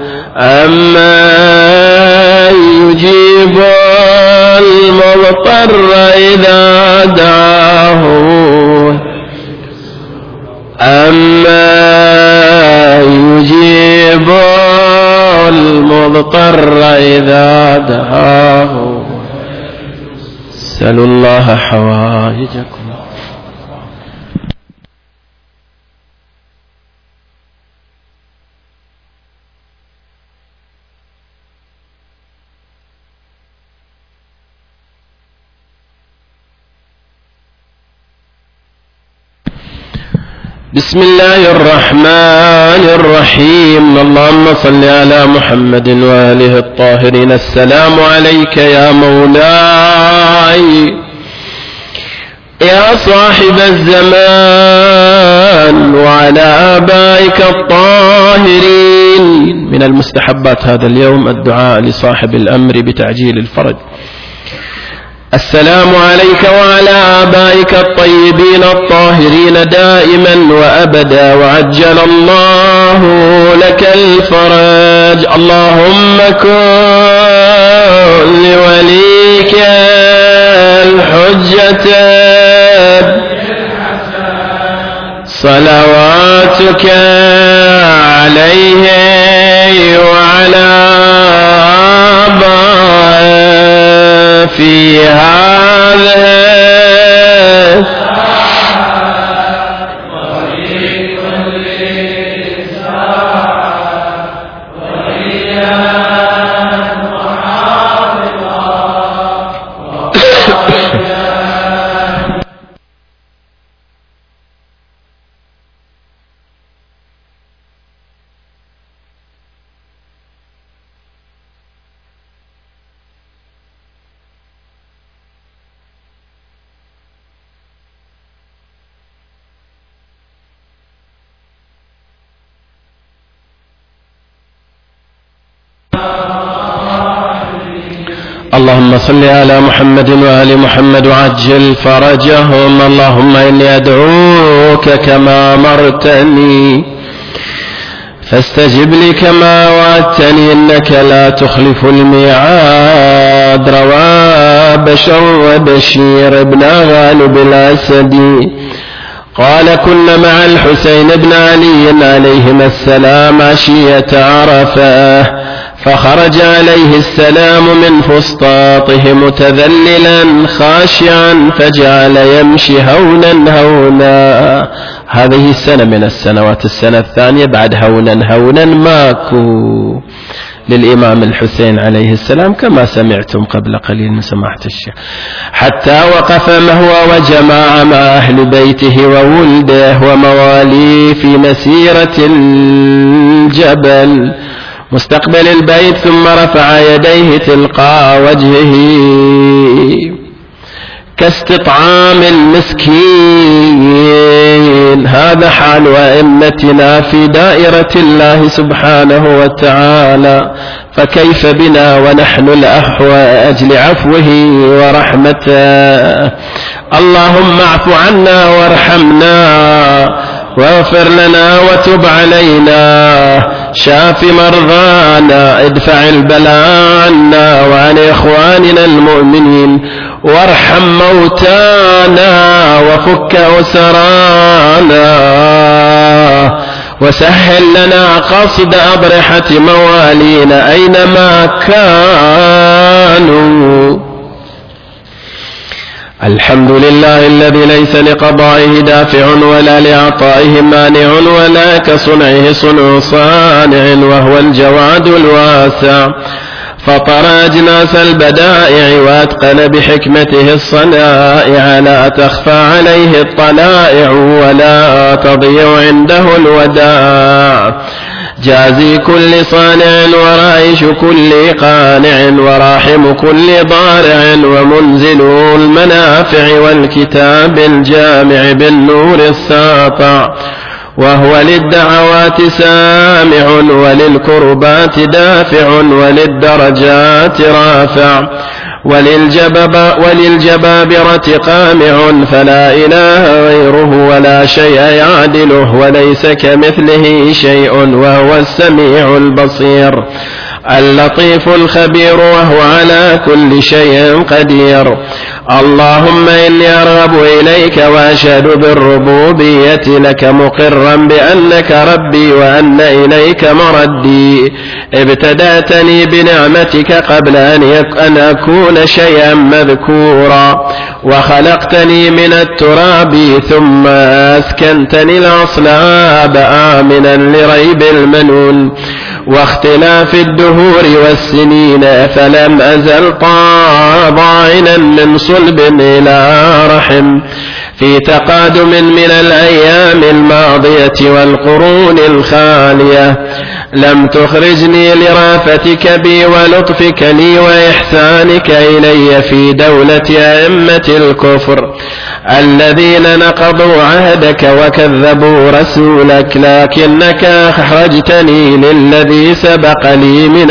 يجيب المضطر إذا دعاه يجيب المضطر إذا دعاه. سلوا الله حوائجكم. بسم الله الرحمن الرحيم. اللهم صل على محمد وآله الطاهرين. السلام عليك يا مولاي يا صاحب الزمان وعلى آبائك الطاهرين. من المستحبات هذا اليوم الدعاء لصاحب الأمر بتعجيل الفرج. السلام عليك وعلى آبائك الطيبين الطاهرين دائما وأبدا وعجل الله لك الفرج. اللهم كن لوليك الحجة صلواتك عليه وعلى آبائه في هذا اللهم صل على محمد وآل محمد وعجل فرجهم. اللهم إني أدعوك كما أمرتني فاستجب لي كما وعدتني إنك لا تخلف الميعاد. رواه بشر بشير بن غالب الأسدي قال كنا مع الحسين بن علي عليهما السلام عشية عرفة فخرج عليه السلام من فسطاطه متذللا خاشعا فجعل يمشي هونا هونا. هذه السنة من السنوات، السنة الثانية بعد هونا هونا ماكو للإمام الحسين عليه السلام كما سمعتم قبل قليل من سماحة الشيخ، حتى وقف هو وجماعة مع أهل بيته وولده ومواليه في مسيرة الجبل مستقبل البيت، ثم رفع يديه تلقاء وجهه كاستطعام المسكين. هذا حال أئمتنا في دائرة الله سبحانه وتعالى، فكيف بنا ونحن لأجل عفوه ورحمته. اللهم اعف عنا وارحمنا واغفر لنا وتب علينا، شاف مرضانا، ادفع البلاء عنا وعن إخواننا المؤمنين، وارحم موتانا وفك أسرانا، وسهل لنا قصد أبرحة موالينا أينما كانوا. الحمد لله الذي ليس لقضائه دافع ولا لعطائه مانع ولا كصنعه صنع صانع، وهو الجواد الواسع، فطر أجناس البدائع وأتقن بحكمته الصنائع، لا تخفى عليه الطلائع ولا تضيع عنده الوداع. جازي كل صانع ورائش كل قانع وراحم كل ضارع، ومنزل المنافع والكتاب الجامع بالنور الساطع، وهو للدعوات سامع وللكربات دافع وللدرجات رافع، وللجبابرة قامع، فلا إله غيره ولا شيء يعدله وليس كمثله شيء، وهو السميع البصير اللطيف الخبير، وهو على كل شيء قدير. اللهم إني أرغب إليك وأشهد بالربوبية لك، مقرا بأنك ربي وأن إليك مردي. ابتدأتني بنعمتك قبل أن أكون شيئا مذكورا، وخلقتني من التراب ثم أسكنتني الأصلاب آمنا لريب المنون واختلاف الدهور والسنين، فلم أزل طاعنا من صلب إلى رحم، في تقادم من الأيام الماضية والقرون الخالية. لم تخرجني لرافتك بي ولطفك لي وإحسانك إلي في دولة أئمة الكفر الذين نقضوا عهدك وكذبوا رسولك، لكنك أخرجتني للذي سبق لي من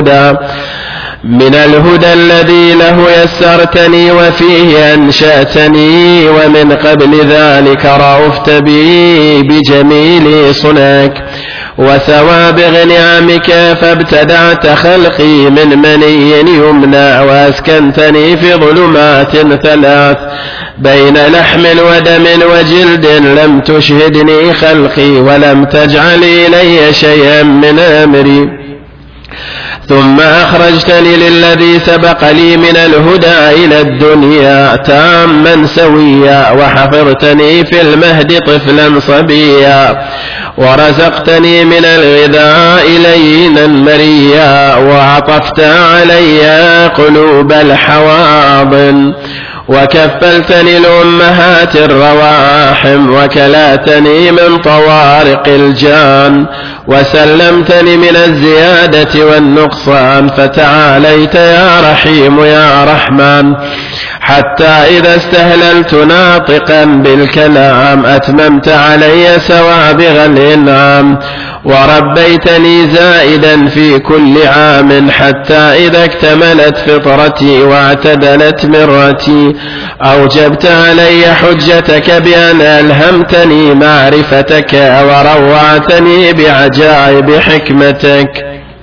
الهدى الذي له يسرتني وفيه أنشأتني، ومن قبل ذلك رأفت بي بجميل صنعك وسوابغ نعمك، فابتدعت خلقي من مني يمنى، وأسكنتني في ظلمات ثلاث بين لحم ودم وجلد، لم تشهدني خلقي ولم تجعل إلي شيئا من أمري. ثم أخرجتني للذي سبق لي من الهدى إلى الدنيا تاما سويا، وحفظتني في المهد طفلا صبيا، ورزقتني من الغذاء لينا مريا، وعطفت علي قلوب الحواضن، وكفلتني الأمهات الرواحم، وكلاتني من طوارق الجان، وسلمتني من الزيادة والنقصان، فتعاليت يا رحيم يا رحمن، حتى إذا استهللت ناطقا بالكلام أتممت علي سوابغ الإنعام، وربيتني زائدا في كل عام، حتى إذا اكتملت فطرتي واعتدلت مرتي أوجبت علي حجتك بأن ألهمتني معرفتك وروعتني بعجائب حكمتك،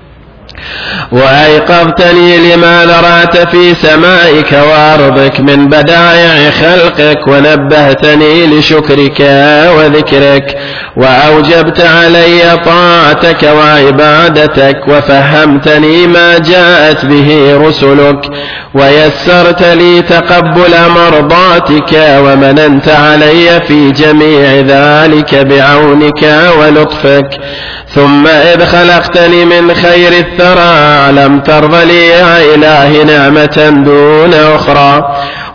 وأيقظتني لما ذرعت في سمائك وأرضك من بدائع خلقك، ونبهتني لشكرك وذكرك، وأوجبت علي طاعتك وعبادتك، وفهمتني ما جاءت به رسلك، ويسرت لي تقبل مرضاتك، ومننت علي في جميع ذلك بعونك ولطفك. ثم إذ خلقتني من خير الثرى لم ترض لي يا إله نعمة دون أخرى،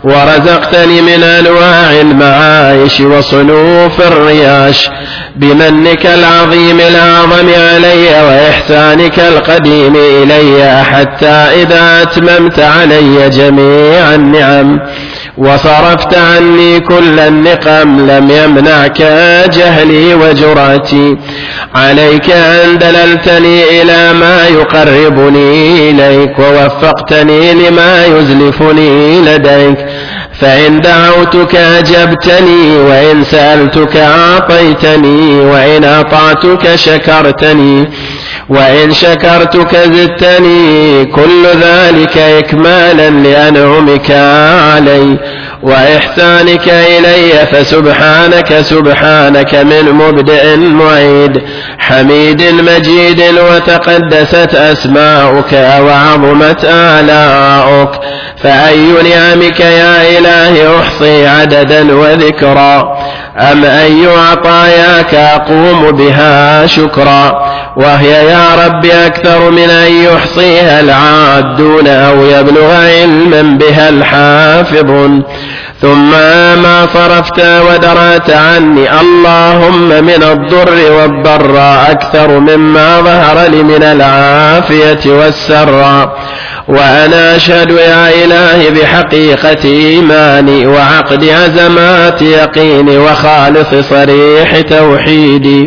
ورزقتني من أنواع المعايش وصنوف الرياش بمنك العظيم الأعظم علي وإحسانك القديم إلي، حتى إذا أتممت علي جميع النعم وصرفت عني كل النقم لم يمنعك جهلي وجراتي. عليك أن دللتني إلى ما يقربني إليك ووفقتني لما يزلفني لديك، فإن دعوتك أجبتني وإن سألتك أعطيتني وإن أطعتك شكرتني وإن شكرتك زدتني، كل ذلك إكمالا لأنعمك علي وإحسانك إلي. فسبحانك سبحانك من مبدئ معيد حميد مجيد، وتقدست أسماؤك وعظمت آلاؤك، فأي نعمك يا إلهي أحصي عددا وذكرا، أم أي عطاياك أقوم بها شكرا، وهي يا رب أكثر من أن يحصيها العادون أو يبلغ علما بها الحافظون. ثم ما صرفت ودرأت عني اللهم من الضر والضراء أكثر مما ظهر لي من العافية والسراء، وأنا أشهد يا إلهي بحقيقة إيماني وعقد عزمات يقيني وخالص صريح توحيدي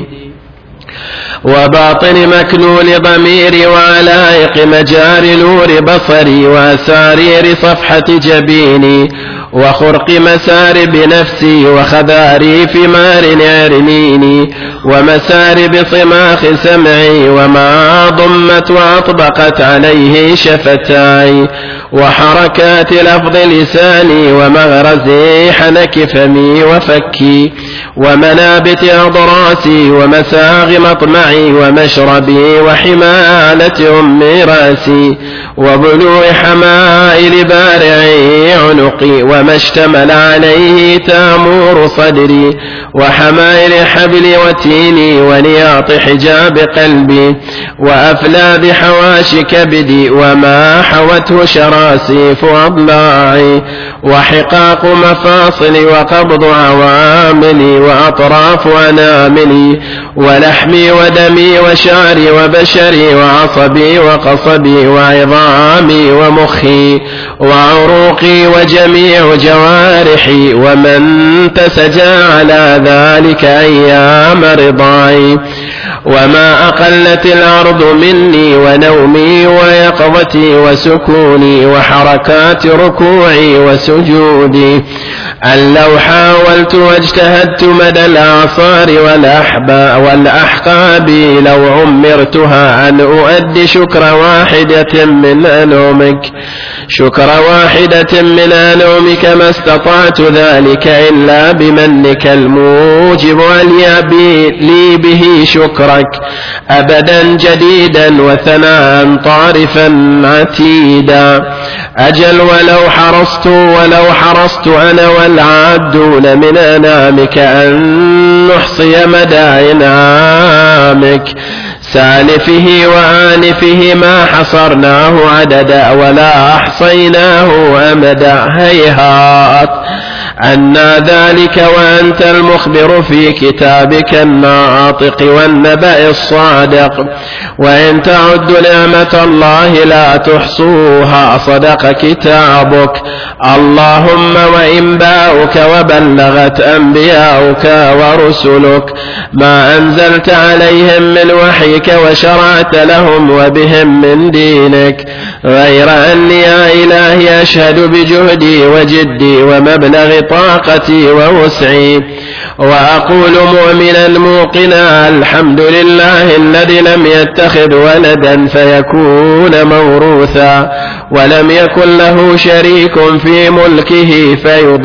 وباطن مكنون ضميري وعلائق مجاري نور بصري وأسارير صفحة جبيني وخرق مسارب نفسي وخذاري ثمار عرنيني ومسارب صماخ سمعي وما ضمت وأطبقت عليه شفتاي وحركات لفظ لساني ومغرزي حنك فمي وفكي ومنابت أضراسي ومساغ مطمعي ومشربي وحمالة أم راسي وبلوع حمائل بارعي عنقي وما اشتمل عليه تامور صدري وحمائل حبل وتيني ونياط حجاب قلبي وأفلاذ حواشي كبدي وما حوته شراسيف أضلاعي وحقاق مفاصلي وقبض عواملي وأطراف أناملي ولحمي ودمي وشعري وبشري وعصبي وقصبي وعظامي ومخي وعروقي وجميع جوارحي ومن تسجى على ذلك أيام رضاي وما أقلت الأرض مني ونومي ويقظتي وسكوني وحركات ركوعي وسجودي أن لو حاولت واجتهدت مدى الأعصار والأحقاب لو عمرتها أن أؤدي شكر واحدة من أنعمك ما استطعت ذلك إلا بمنك الموجب لي به شكرك أبدا جديدا وثناء طارفا عتيدا. أجل ولو حرصت أنا والعادون من أنامك أن نحصي مدى إنعامك سالفه وآنفه ما حصرناه عددا ولا أحصيناه أمدا. هيهات عنا ذلك وأنت المخبر في كتابك الناطق والنبأ الصادق، وإن تعد نعمة الله لا تحصوها صدق كتابك. اللهم وإن باؤك وبلغت أنبياؤك ورسلك ما أنزلت عليهم من وحيك وشرعت لهم وبهم من دينك، غير أني يا إلهي أشهد بجهدي وجدي ومبلغ طاقتي ووسعي، وأقول مؤمنا موقنا الحمد لله الذي لم يتخذ ولدا فيكون موروثا ولم يكن له شريك في ملكه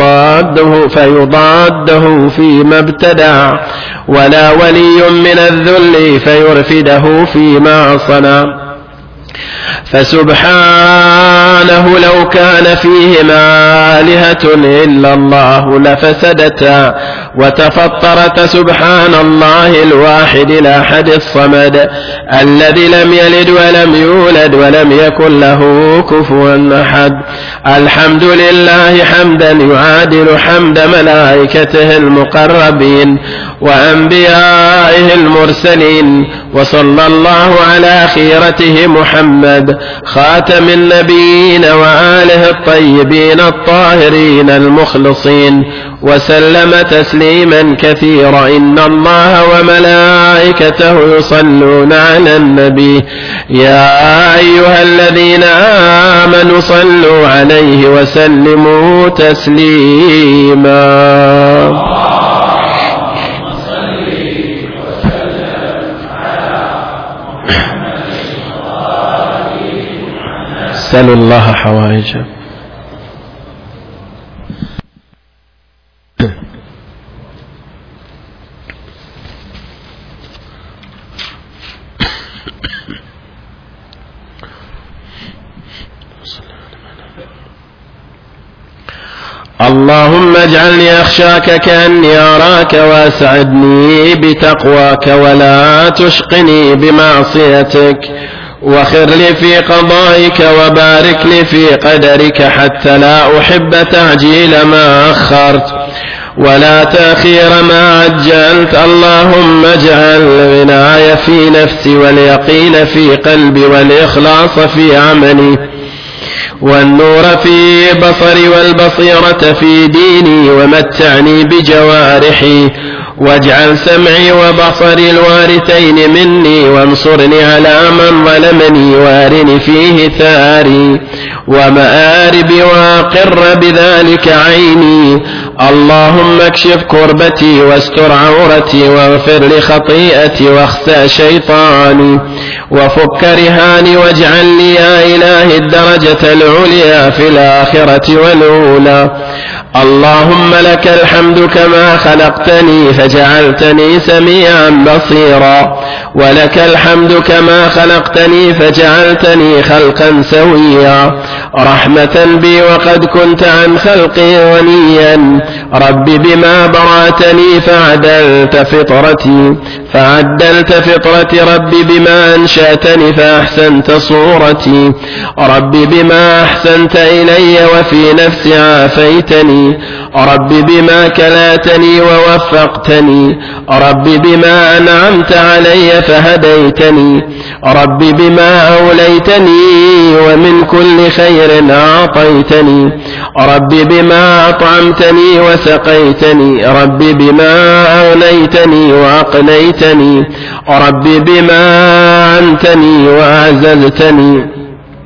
فيضاده فيما ابتدع، ولا ولي من الذل فيرفده فيما صنع، فسبحانه لو كان فيهما آلهة إلا الله لفسدتا وتفطرت سبحان الله الواحد الأحد الصمد الذي لم يلد ولم يولد ولم يكن له كفوا أحد. الحمد لله حمدا يعادل حمد ملائكته المقربين وأنبيائه المرسلين. وصلى الله على خيرته محمد خاتم النبيين وآله الطيبين الطاهرين المخلصين وسلم تسليما كثيرا. إن الله وملائكته يصلون على النبي يا أيها الذين آمنوا صلوا عليه وسلموا تسليما. سلوا الله حوائجه. اللهم اجعلني أخشاك كأني أراك وأسعدني بتقواك ولا تشقني بمعصيتك وخر لي في قضائك وبارك لي في قدرك حتى لا أحب تعجيل ما أخرت ولا تأخير ما عجلت. اللهم اجعل الغناية في نفسي واليقين في قلبي والإخلاص في عملي والنور في بصري والبصيرة في ديني ومتعني بجوارحي واجعل سمعي وبصري الوارثين مني وانصرني على من ظلمني وارني فيه ثاري ومآربي وأقر بذلك عيني. اللهم اكشف كربتي واستر عورتي واغفر لي خطيئتي واخسى شيطاني وفك رهاني واجعل لي يا إلهي الدرجة العليا في الآخرة والأولى. اللهم لك الحمد كما خلقتني فجعلتني سميعا بصيرا ولك الحمد كما خلقتني فجعلتني خلقا سويا رحمة بي وقد كنت عن خلقي غنيا. رب بما برأتني فعدلت فطرتي رب بما أنشأتني فأحسنت صورتي رب بما أحسنت إلي وفي نفسي عافيتني رب بما كلاتني ووفقتني رب بما أنعمت علي فهديتني رب بما أوليتني ومن كل خير أعطيتني رب بما أطعمتني وسقيتني رب بما أغنيتني وأقنيتني رب بما أعنتني وأعززتني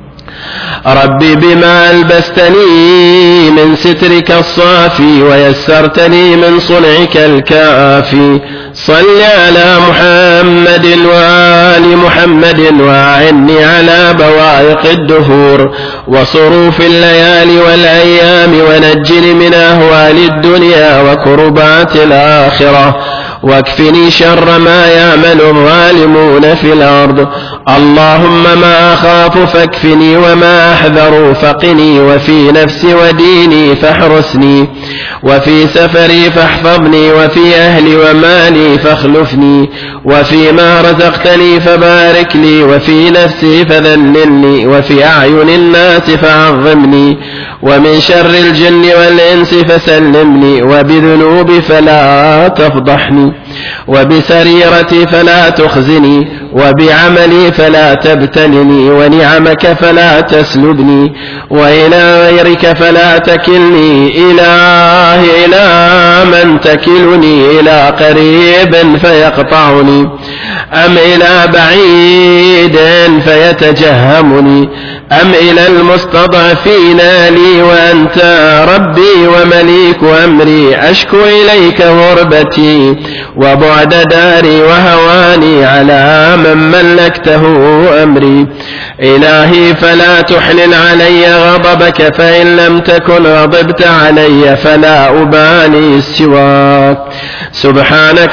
رب بما ألبستني من سترك الصافي ويسرتني من صنعك الكافي. صل على محمد وآل محمد وأعني على بوائق الدهور وصروف الليالي والأيام ونجني من أهوال الدنيا وكربات الآخرة واكفني شر ما يعمل الظالمون في الأرض. اللهم ما أخاف فاكفني وما أحذر فقني وفي نفسي وديني فاحرسني وفي سفري فاحفظني وفي أهلي ومالي فاخلفني وفيما رزقتني فبارك لي وفي نفسي فذللني وفي أعين الناس فعظمني ومن شر الجن والإنس فسلمني وبذنوبي فلا تفضحني وبسريرتي فلا تخزني وبعملي فلا تبتلني ونعمك فلا تسلبني وإلى غيرك فلا تكلني. إلهي إلى من تكلني إلى قريب فيقطعني أم إلى بعيد فيتجهمني أم إلى المستضعفين لي وأنت ربي ومليك أمري أشكو إليك غربتي وبعد داري وهواني على من ملكته أمري. إلهي فلا تحلل علي غضبك، فإن لم تكن غضبت علي فلا أبالي سواك. سبحانك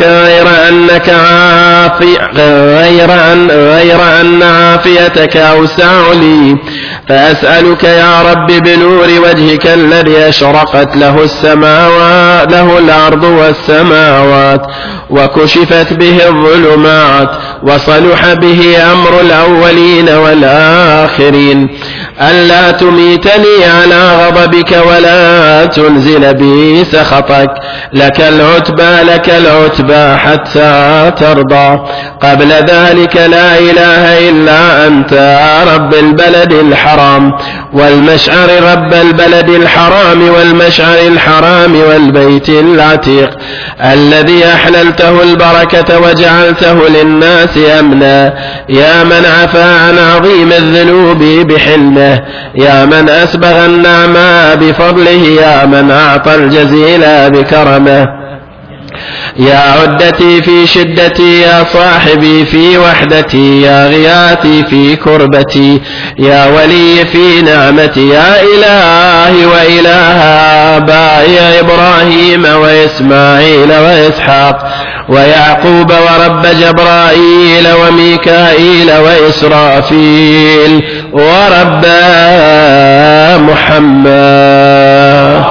غير أن عافيتك أوسع لي، فأسألك يا رب بنور وجهك الذي أشرقت له الأرض والسماوات وكشفت به الظلمات وصلح به أمر الأولين والآخرين، ألا تميتني على غضبك ولا تنزل بي سخطك. لك العتبى حتى ترضى. قبل ذلك لا إله إلا أنت رب البلد الحرام والمشعر، رب البلد الحرام والمشعر الحرام والبيت العتيق، الذي أحللته البركة وجعلته للناس أمنا. يا من عفا عن عظيم الذنوب بحلمه، يا من أسبغ النعماء بفضله، يا من أعطى الجزيل بكرمه. يا عدتي في شدتي، يا صاحبي في وحدتي، يا غياثي في كربتي، يا ولي في نعمتي، يا إلهي وإله آبائي إبراهيم وإسماعيل وإسحاق ويعقوب، ورب جبرائيل وميكائيل وإسرافيل، ورب محمد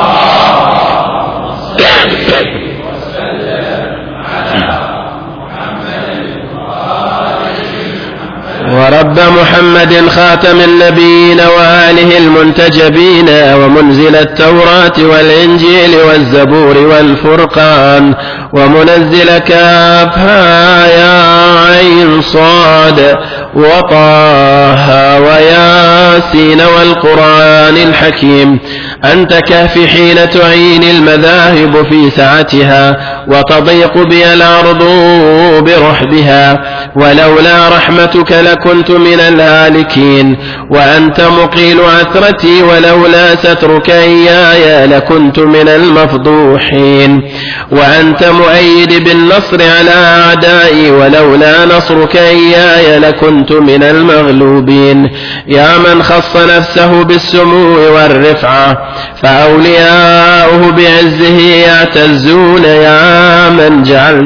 ورب محمد خاتم النبيين وآله المنتجبين ومنزل التوراة والإنجيل والزبور والفرقان ومنزل كافها يا عين صاد وطه وياسين والقرآن الحكيم. أنت كهف حين تعين المذاهب في سعتها وتضيق بي الأرض برحبها، ولولا رحمتك لكنت من الهالكين. وأنت مقيل عثرتي، ولولا سترك إياي لكنت من المفضوحين. وأنت مؤيد بالنصر على أعدائي، ولولا نصرك إياي لكنت من المغلوبين. يا من خص نفسه بالسمو والرفعة فأولياؤه بعزه يعتزون، يا من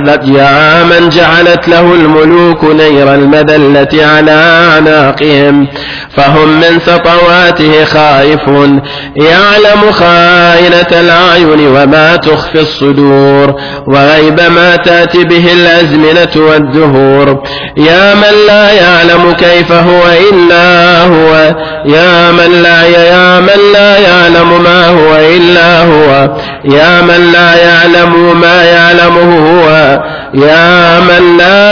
جعلت له الملوك نير المذلة على أعناقهم، فهم من سطواته خائفون. يعلم خائنة الأعين وما تخفي الصدور، وغيب ما تأتي به الأزمنة والدهور. يا من لا يعلم كيف هو إلا هو، يا من لا يعلم ما هو إلا هو، يا من لا يعلم ما يعلمه هو، يا من لا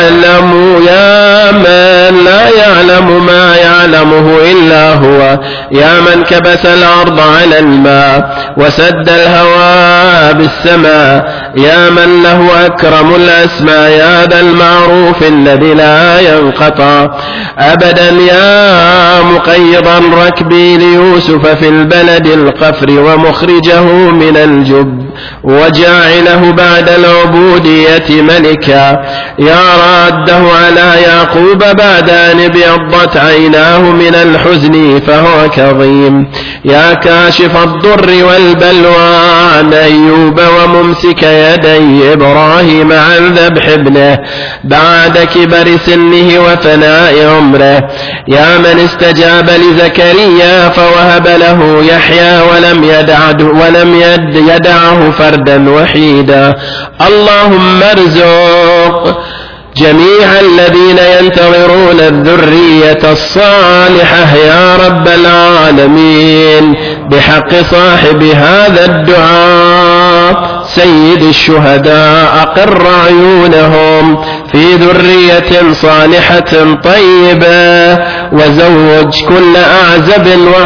يعلم ما يعلمه إلا هو. يا من كبس الأرض على الماء وسد الهواء بالسماء، يا من له أكرم الأسماء، يا ذا المعروف الذي لا ينقطع أبدا. يا مقيضا ركبي ليوسف في البلد القفر ومخرجه من الجب وجاعله بعد العبودية ملكا، يا راده على يعقوب بعد أن ابيضت عيناه من الحزن فهو كظيم. يا كاشف الضر والبلوى عن أيوب وممسك يدي إبراهيم عن ذبح ابنه بعد كبر سنه وفناء عمره. يا من استجاب لزكريا فوهب له يحيى ولم يدعه فردا وحيدا. اللهم ارزق جميع الذين ينتظرون الذرية الصالحة يا رب العالمين بحق صاحب هذا الدعاء سيد الشهداء، أقر عيونهم في ذرية صالحة طيبة، وزوج كل أعزب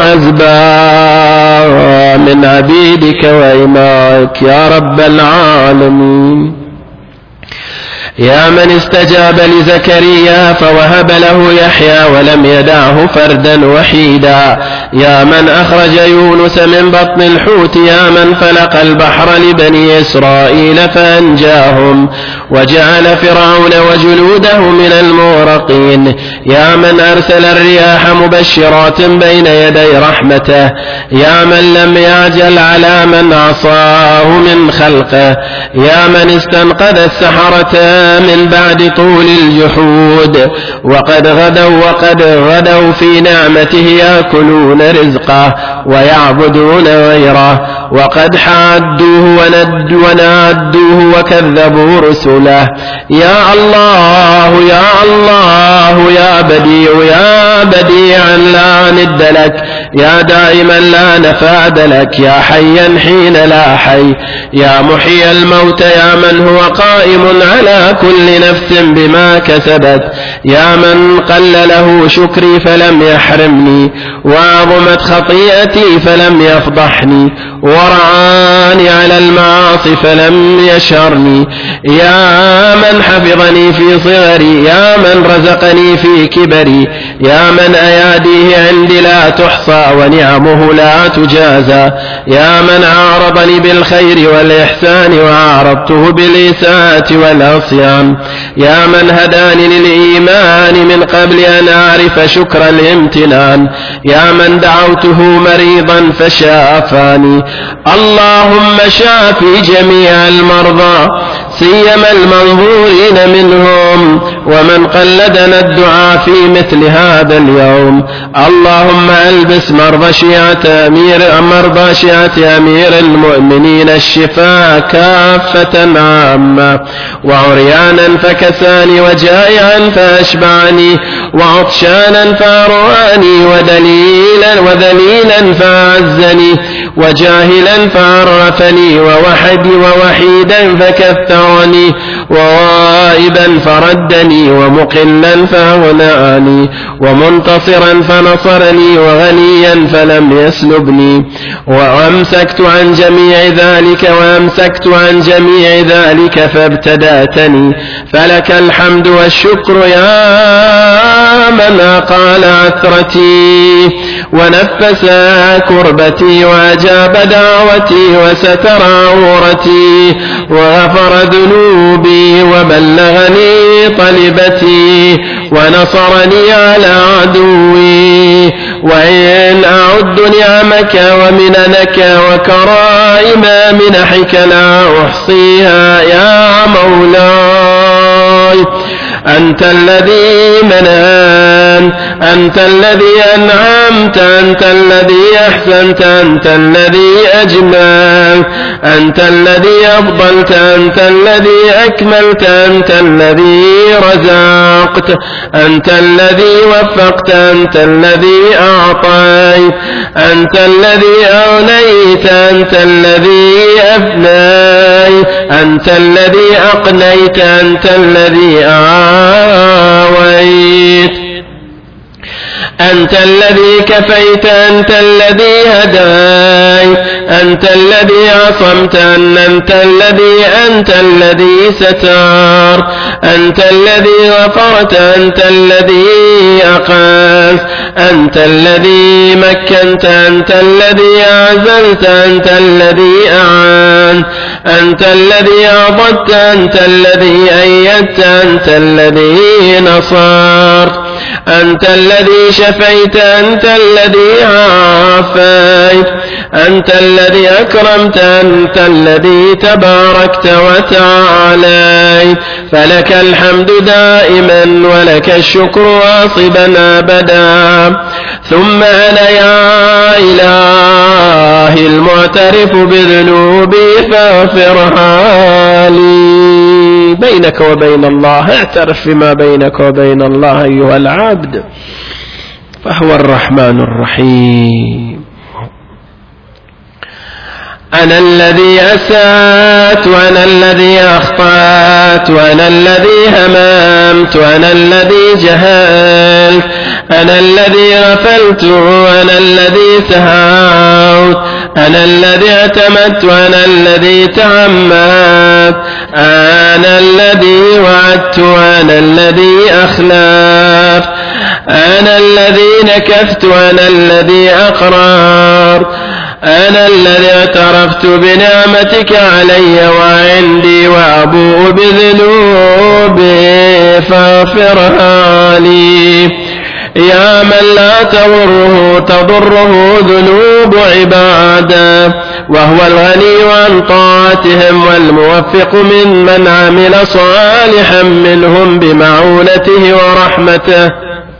وعزباء من عبيدك وإمائك يا رب العالمين. يا من استجاب لزكريا فوهب له يحيى ولم يدعه فردا وحيدا، يا من أخرج يونس من بطن الحوت، يا من فلق البحر لبني إسرائيل فأنجاهم وجعل فرعون وجنوده من المغرقين، يا من أرسل الرياح مبشرات بين يدي رحمته، يا من لم يعجل على من عصاه من خلقه، يا من استنقذ السحرة من بعد طول الجحود وقد غدوا في نعمته يأكلون رزقه ويعبدون غيره، وقد حادوه ونادوه وكذبوا رسله. يا الله يا الله يا بديعا لا ند لك، يا دائما لا نفاد لك، يا حيا حين لا حي، يا محيي الموت، يا من هو قائم على كل نفس بما كسبت، يا من قل له شكري فلم يحرمني وعظمت خطيئتي فلم يفضحني ورعاني على المعاصي فلم يشرني، يا من حفظني في صغري، يا من رزقني في كبري، يا من أياديه عندي لا تحصى ونعمه لا تجازى، يا من عارضني بالخير والإحسان وعارضته بالإساءة والعصيان، يا من هداني للإيمان من قبل أن أعرف شكر الامتنان، يا من دعوته مريضا فشافاني. اللهم شافي جميع المرضى سيما المنظورين منهم ومن قلدنا الدعاء في مثل هذا اليوم. اللهم ألبس مرضى شيعة أمير المؤمنين الشفاء كافة عامة، وعريانا فكساني، وجائعا فأشبعني، وعطشانا فأرواني، وذليلا فأعزني، وجاهلا فعرفني، ووحيدا فكثرني، وغائبا فردني، ومقلا فأغناني، ومنتصرا فنصرني، وغنيا فلم يسلبني، وأمسكت عن جميع ذلك فابتدأتني. فلك الحمد والشكر يا من أقال عثرتي ونفس كربتي وأجاب دعوتي وستر عورتي وغفر ذنوبي وبلغني طلبتي ونصرني على عدوي. وإن أعد نعمك ومننك وكرائم منحك لا أحصيها يا مولاي. أنت الذي منان، أنت الذي أنعمت، أنت الذي أحسنت، أنت الذي أجملت، أنت الذي أفضلت، أنت الذي أكملت، أنت الذي رزقت، أنت الذي وفقت، أنت الذي أعطيت، أنت الذي أغنيت، أنت الذي أفنيت، أنت الذي أقنيت، أنت الذي آويت، أنت الذي كفيت، أنت الذي هديت، أنت الذي عصمت، أنت الذي سترت، أنت الذي غفرت، أنت الذي أقلت، أنت الذي مكنت، أنت الذي أعزلت، أنت الذي أعنت، أنت الذي أعضدت، أنت الذي أيدت، أنت الذي نصرت، أنت الذي شفيت، أنت الذي عافيت، أنت الذي أكرمت، أنت الذي تباركت وتعاليت. فلك الحمد دائما ولك الشكر واصبا أبدا. ثم أنا يا إلهي المعترف بذنوبي فاغفرها لي. بينك وبين الله، اعترف بما بينك وبين الله أيها العبد، فهو الرحمن الرحيم. أنا الذي أسأت، وأنا الذي أخطأت، وأنا الذي هممت، وأنا الذي جهلت، أنا الذي غفلت، وأنا الذي سهوت، أنا الذي اعتمدت، أنا الذي تعمدت، أنا الذي وعدت، أنا الذي أخلفت، أنا الذي نكثت، أنا الذي أقررت، أنا الذي اعترفت بنعمتك علي وعندي، وأبوء بذنوبي فاغفرها لي. يا من لا تضره ذنوب عباده، وهو الغني عن طاعتهم والموفق من عمل صالحا منهم بمعونته ورحمته.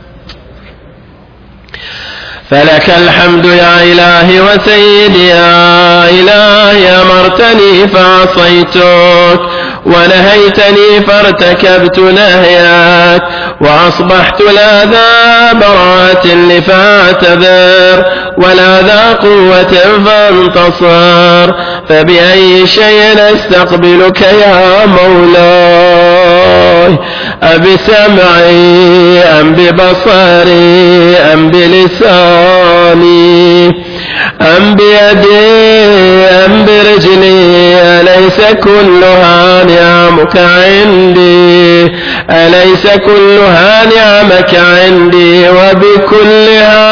فلك الحمد يا إلهي وسيدي، يا إلهي أمرتني فعصيتك، ونهيتني فارتكبت نهيك، وأصبحت لا ذا براءة فاعتذر، ولا ذا قوة فانتصر. فبأي شيء استقبلك يا مولاي؟ أبسمعي أم ببصري أم بلساني أم بيدي أم برجلي؟ أليس كلها نعمك عندي؟ أليس كلها نعمك عندي؟ وبكلها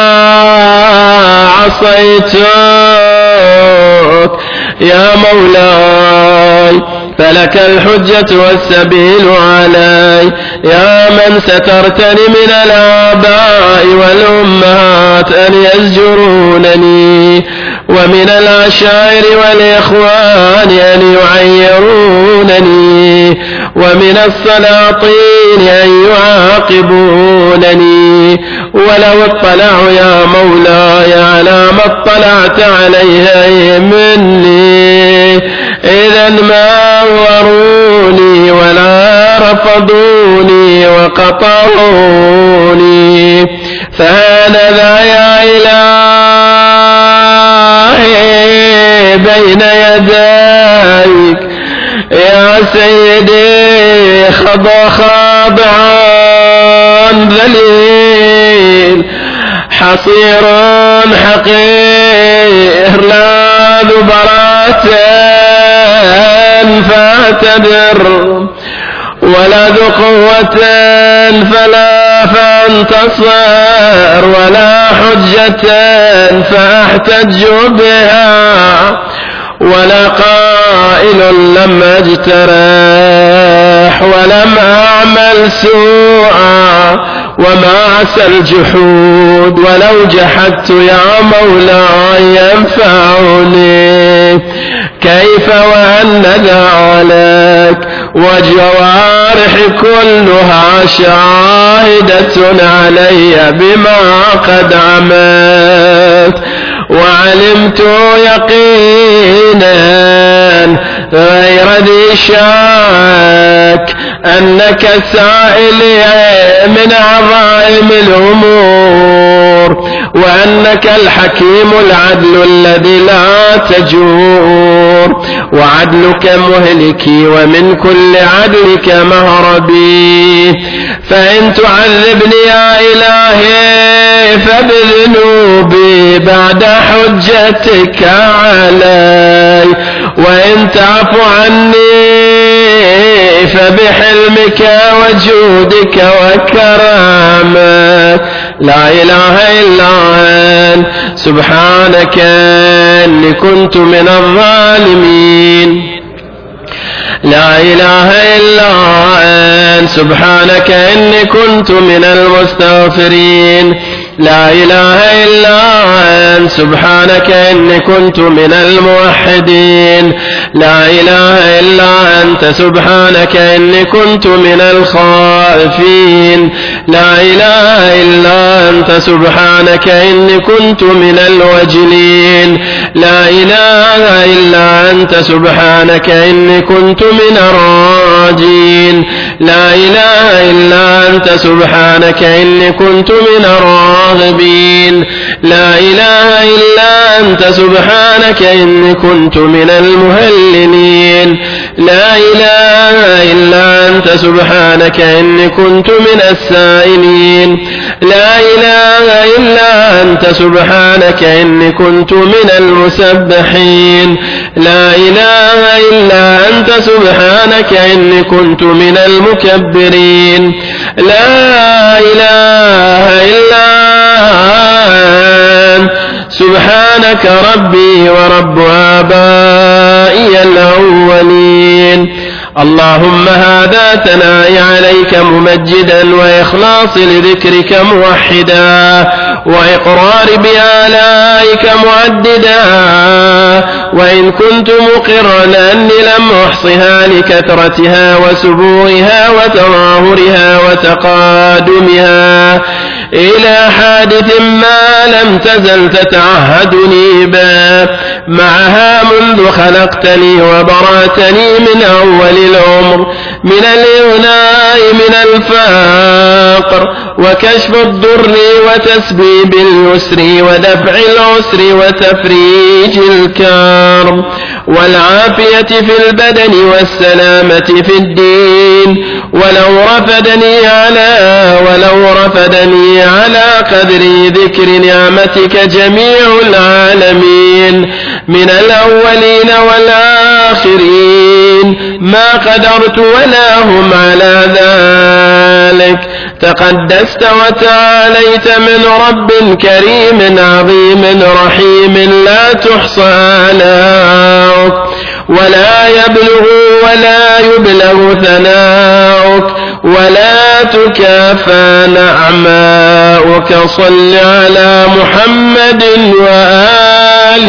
عصيتك يا مولاي. فلك الحجة والسبيل علي، يا من سترتني من الآباء والأمهات أن يزجرونني، ومن العشائر والإخوان أن يعيرونني، ومن السلاطين أن يعاقبونني. ولو اطلعوا يا مولاي على ما اطلعت عليه مني، إذا ما وروني ولا رفضوني وقطعوني. فهذا يا إلهي بين يديك يا سيدي خاضعا ذليل، حصير حقير لا ذو براءة فاعتبر، ولا ذو قوة فلا فانتصر، ولا حجة فاحتج بها، ولا قائل لم اجترح ولم أعمل سوءا، وما عسى الجحود ولو جحدت يا مولاي ينفعني. كيف وأن ذلك وجوارح كلها شاهدة علي بما قد عملت، وعلمت يقينا غير ذي شك أنك السائل من عظائم الأمور، وأنك الحكيم العدل الذي لا تجور، وعدلك مهلكي ومن كل عدلك مهربي. فإن تعذبني يا إلهي فبذنوبي بعد حجتك علي، وإن تعفو عني فبحلمك وجودك وكرامك. لا إله إلا أنت سبحانك إني كنت من الظالمين. لا إله إلا أنت سبحانك إني كنت من المستغفرين. لا إله إلا أنت سبحانك إني كنت من الموحدين. لا إله إلا أنت سبحانك إني كنت من الخائفين. لا إله إلا أنت سبحانك إني كنت من الوجلين. لا إله إلا أنت سبحانك إني كنت من الراجين. لا إله إلا أنت سبحانك إني كنت من الراغبين. لا إله إلا أنت سبحانك إني كنت من المهللين. لا إله إلا أنت سبحانك إني كنت من السائلين لا إله إلا أنت سبحانك إني كنت من المسبحين لا إله إلا أنت سبحانك إني كنت من المكبرين لا إله إلا أنت سبحانك ربي ورب آبائي الأولين اللهم هذا ثنائي عليك ممجدا وإخلاص لذكرك موحدا وإقرار بآلائك معددا وإن كنت مقرا أني لم أحصها لكثرتها وسبوغها وتظاهرها وتقادمها إلى حادث ما لم تزل تتعهدني به معها منذ خلقتني وبرأتني من أول العمر من الإغناء من الفقر وكشف الضر وتسبيب اليسر ودفع العسر وتفريج الكرب والعافية في البدن والسلامة في الدين ولو رفدني على قدر ذكر نعمتك جميع العالمين من الأولين والآخرين ما قدرت ولا هم على ذلك تقدست وتعاليت من رب كريم عظيم رحيم لا تحصى آلاؤك ولا يبلغ ولا يبلغ ثناؤك ولا تكافى نعماؤك صل على محمد وآل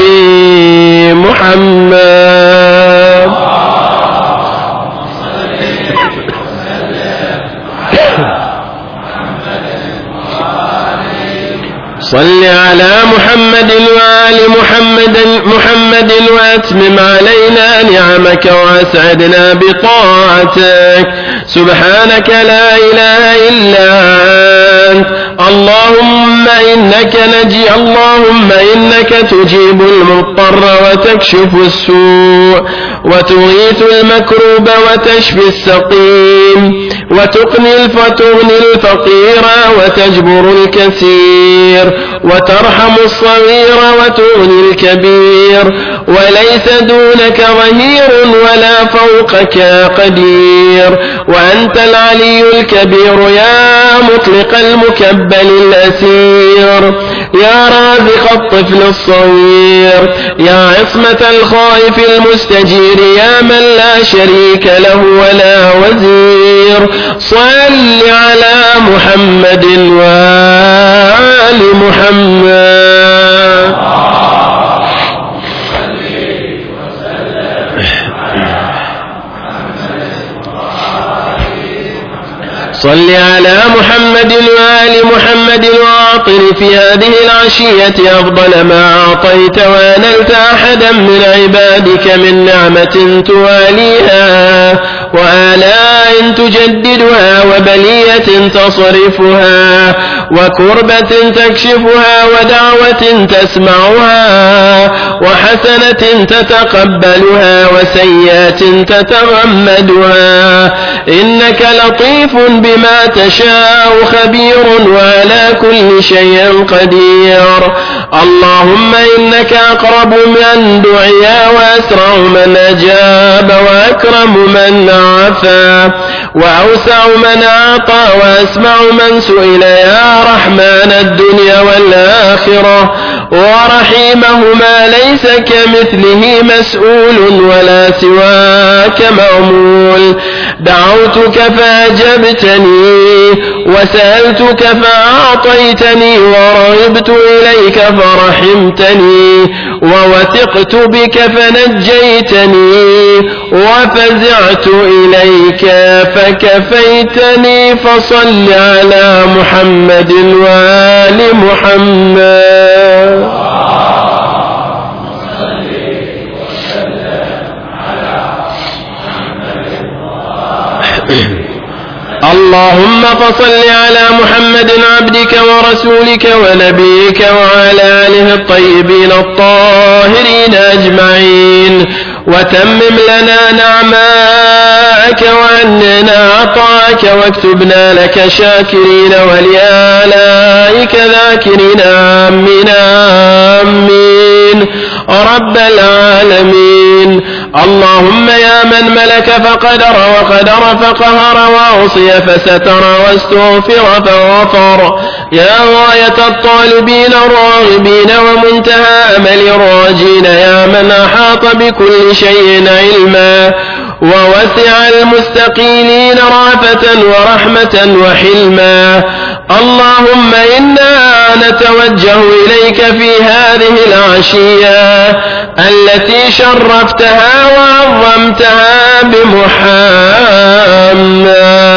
محمد صل على محمد وآل محمد وأتمم علينا نعمك وأسعدنا بطاعتك سبحانك لا إله إلا أنت اللهم إنك تجيب المضطر وتكشف السوء وتغيث المكروب وتشفي السقيم وتغني الفقير وتجبر الكثير وترحم الصغير وتغني الكبير وليس دونك ظهير ولا فوقك قدير وأنت العلي الكبير يا مطلق المكبل الأسير يا رازق الطفل الصغير يا عصمة الخائف المستجير يا من لا شريك له ولا وزير صل على محمد وآل محمد صل على محمد وآل محمد وأعطني في هذه العشية أفضل ما أعطيت وأنلت أحدا من عبادك من نعمة تواليها وآلاء تجددها وبلية تصرفها وكربة تكشفها ودعوة تسمعها وحسنة تتقبلها وسيئات تتغمدها إنك لطيف بما تشاء خبير وعلى كل شيء قدير اللهم إنك أقرب من دعيا وأسرع من أجاب وأكرم من عفا وأوسع من أعطى وأسمع من سئل يا رحمن الدنيا والآخرة ورحيمهما ليس كمثله مسؤول ولا سواك مأمول دعوتك فأجبتني وسألتك فأعطيتني ورغبت إليك فرحمتني ووثقت بك فنجيتني وفزعت إليك فكفيتني فصل على محمد وآل محمد اللهم فصل على محمد عبدك ورسولك ونبيك وعلى آله الطيبين الطاهرين أجمعين وتمم لنا نعماءك وأننا عطاك واكتبنا لك شاكرين ولآلائك ذاكرين آمين آمين رب العالمين. اللهم يا من ملك فقدر وقدر فقهر وعصي فستر واستغفر فغفر، يا غاية الطالبين الراغبين ومنتهى أمل الراجين، يا من أحاط بكل شيء علما ووسع المستقيلين رأفة ورحمة وحلما. اللهم إنا نتوجه إليك في هذه العشية التي شرفتها وعظمتها بمحمد.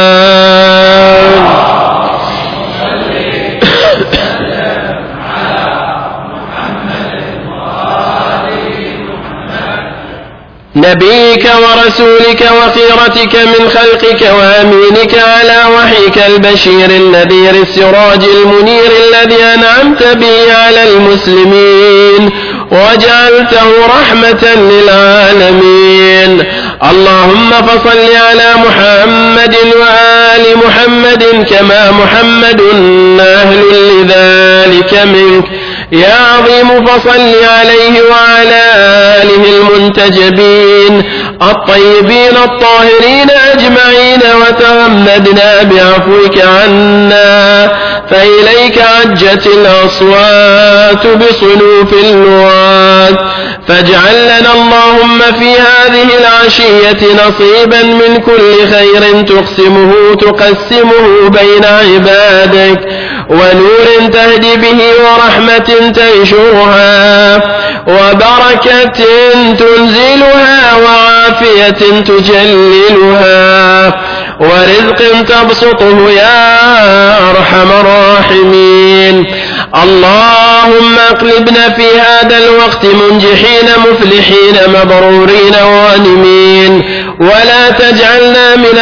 نبيك ورسولك وخيرتك من خلقك وأمينك على وحيك البشير النذير السراج المنير الذي أنعمت به على المسلمين وجعلته رحمة للعالمين. اللهم فصل على محمد وآل محمد كما محمد أهل لذلك منك يا عظيم، فصل عليه وعلى آله المنتجبين الطيبين الطاهرين أجمعين، وتغمدنا بعفوك عنا فإليك عجت الأصوات بصنوف اللغات، فاجعل لنا اللهم في هذه العشية نصيبا من كل خير تقسمه بين عبادك، ونور تهدي به ورحمة تنشرها وبركة تنزلها وعافية تجللها ورزق تبسطه يا أرحم الراحمين. اللهم اقلبنا في هذا الوقت منجحين مفلحين مبرورين غانمين، ولا تجعلنا من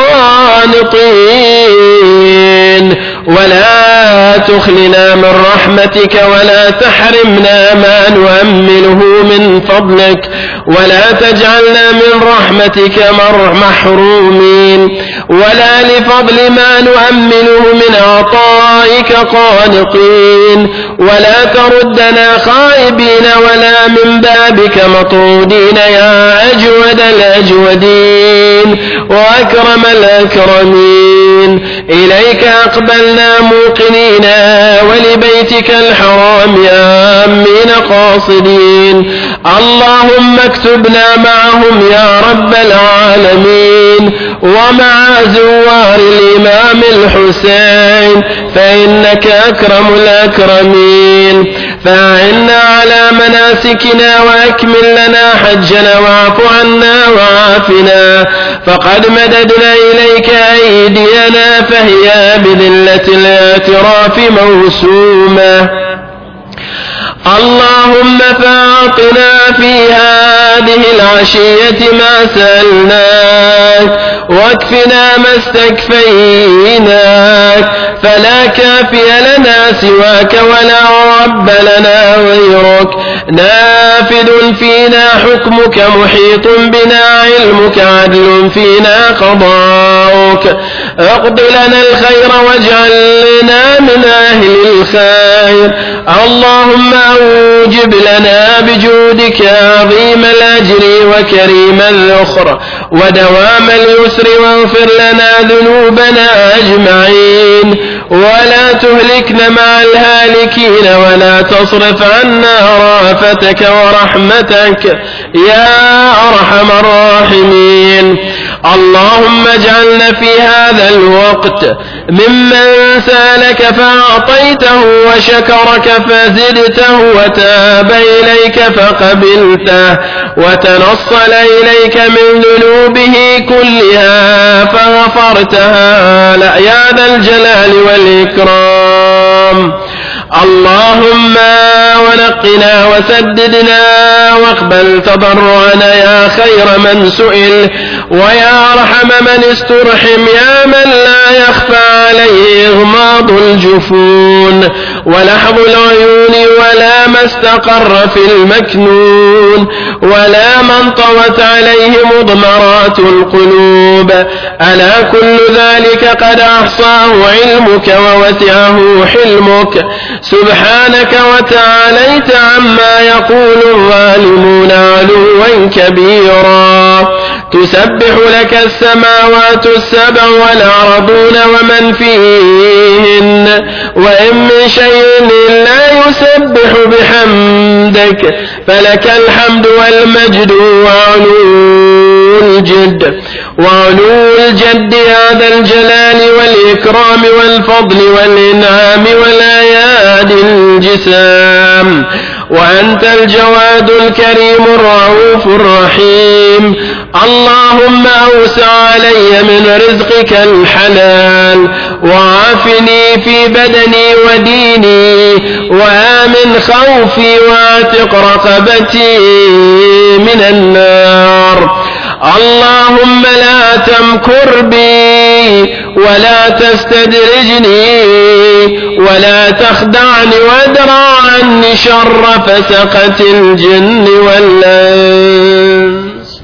القانطين، ولا تخلنا من رحمتك، ولا تحرمنا ما نؤمله من فضلك، ولا تجعلنا من رحمتك محرومين، ولا لفضل ما نؤمله من عطائك قانطين، ولا تردنا خائبين ولا من بابك مطرودين يا أجود الأجودين وأكرم الأكرمين. إليك أقبلنا موقنين ولبيتك الحرام آمين قاصدين. اللهم اكتبنا معهم يا رب العالمين ومع زوار الإمام الحسين، فإنك أكرم الأكرمين. فأعنا على مناسكنا وأكمل لنا حجنا واعف عنا وعافنا، فقد مددنا إليك أيدينا فهي بذلة الاعتراف موسومة. اللهم فاعطنا في هذه العشية ما سألناك، واكفنا ما استكفيناك، فلا كافي لنا سواك ولا رب لنا غيرك. نافذ فينا حكمك، محيط بنا علمك، عدل فينا قضاؤك. اقض لنا الخير واجعلنا من أهل الخير. اللهم أوجب لنا بجودك عظيم الأجر وكريم الأخر ودوام اليسر، واغفر لنا ذنوبنا أجمعين، ولا تهلكنا مع الهالكين، ولا تصرف عنا رأفتك ورحمتك يا أرحم الراحمين. اللهم اجعلنا في هذا الوقت ممن سألك فأعطيته وشكرك فزدته وتاب إليك فقبلته وتنصل إليك من ذنوبه كلها فغفرتها يا ذا الجلال والإكرام. اللهم ونقنا وسددنا واقبل تضرعنا يا خير من سئل ويا أرحم من استرحم، يا من لا يخفى عليه إغماض الجفون ولحظ العيون ولامس استقر في المكنون ولا من طوت عليه مضمرات القلوب. ألا كل ذلك قد أحصاه علمك ووسعه حلمك. سبحانك وتعاليت عما يقول الظالمون علوا كبيرا. تسبح لك السماوات السبع والأرضون ومن فيهن وإن من شيء إلا يسبح بحمدك فلك الحمد والمجد وعلو الجد يا ذا الجلال والإكرام والفضل والإنعام والآيات الجسام. وأنت الجواد الكريم الرؤوف الرحيم. اللهم أوسع علي من رزقك الحلال وعافني في بدني وديني وآمن خوفي واعتق رقبتي من النار. اللهم لا تمكر بي ولا تستدرجني ولا تخدعني وادرع عني شر فسقة الجن والإنس.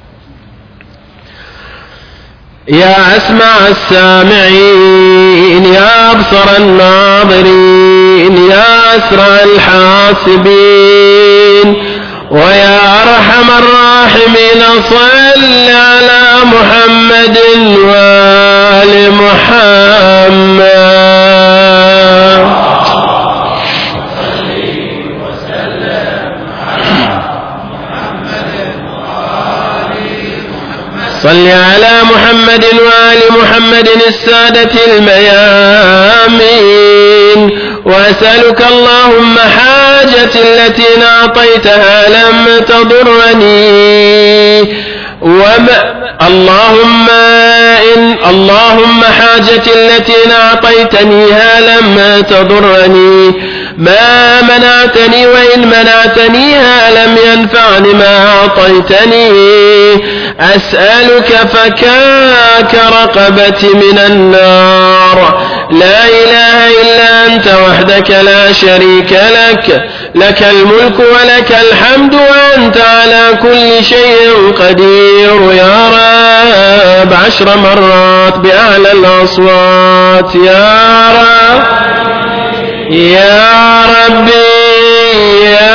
يا أسمع السامعين يا أبصر الناظرين يا أسرع الحاسبين ويا أرحم الراحمين صل على محمد وآل محمد. صل على محمد وآل محمد السادة الميامين. وأسألك اللهم حاجتي التي أعطيتها لم تضرني اللهم حاجتي التي أعطيتنيها لم تضرني ما منعتني وإن منعتنيها لم ينفعني ما أعطيتني. أسألك فكاك رقبتي من النار. لا إله إلا أنت وحدك لا شريك لك. لك الملك ولك الحمد وأنت على كل شيء قدير. يا رب 10 مرات بأعلى الأصوات. يا رب يا ربي يا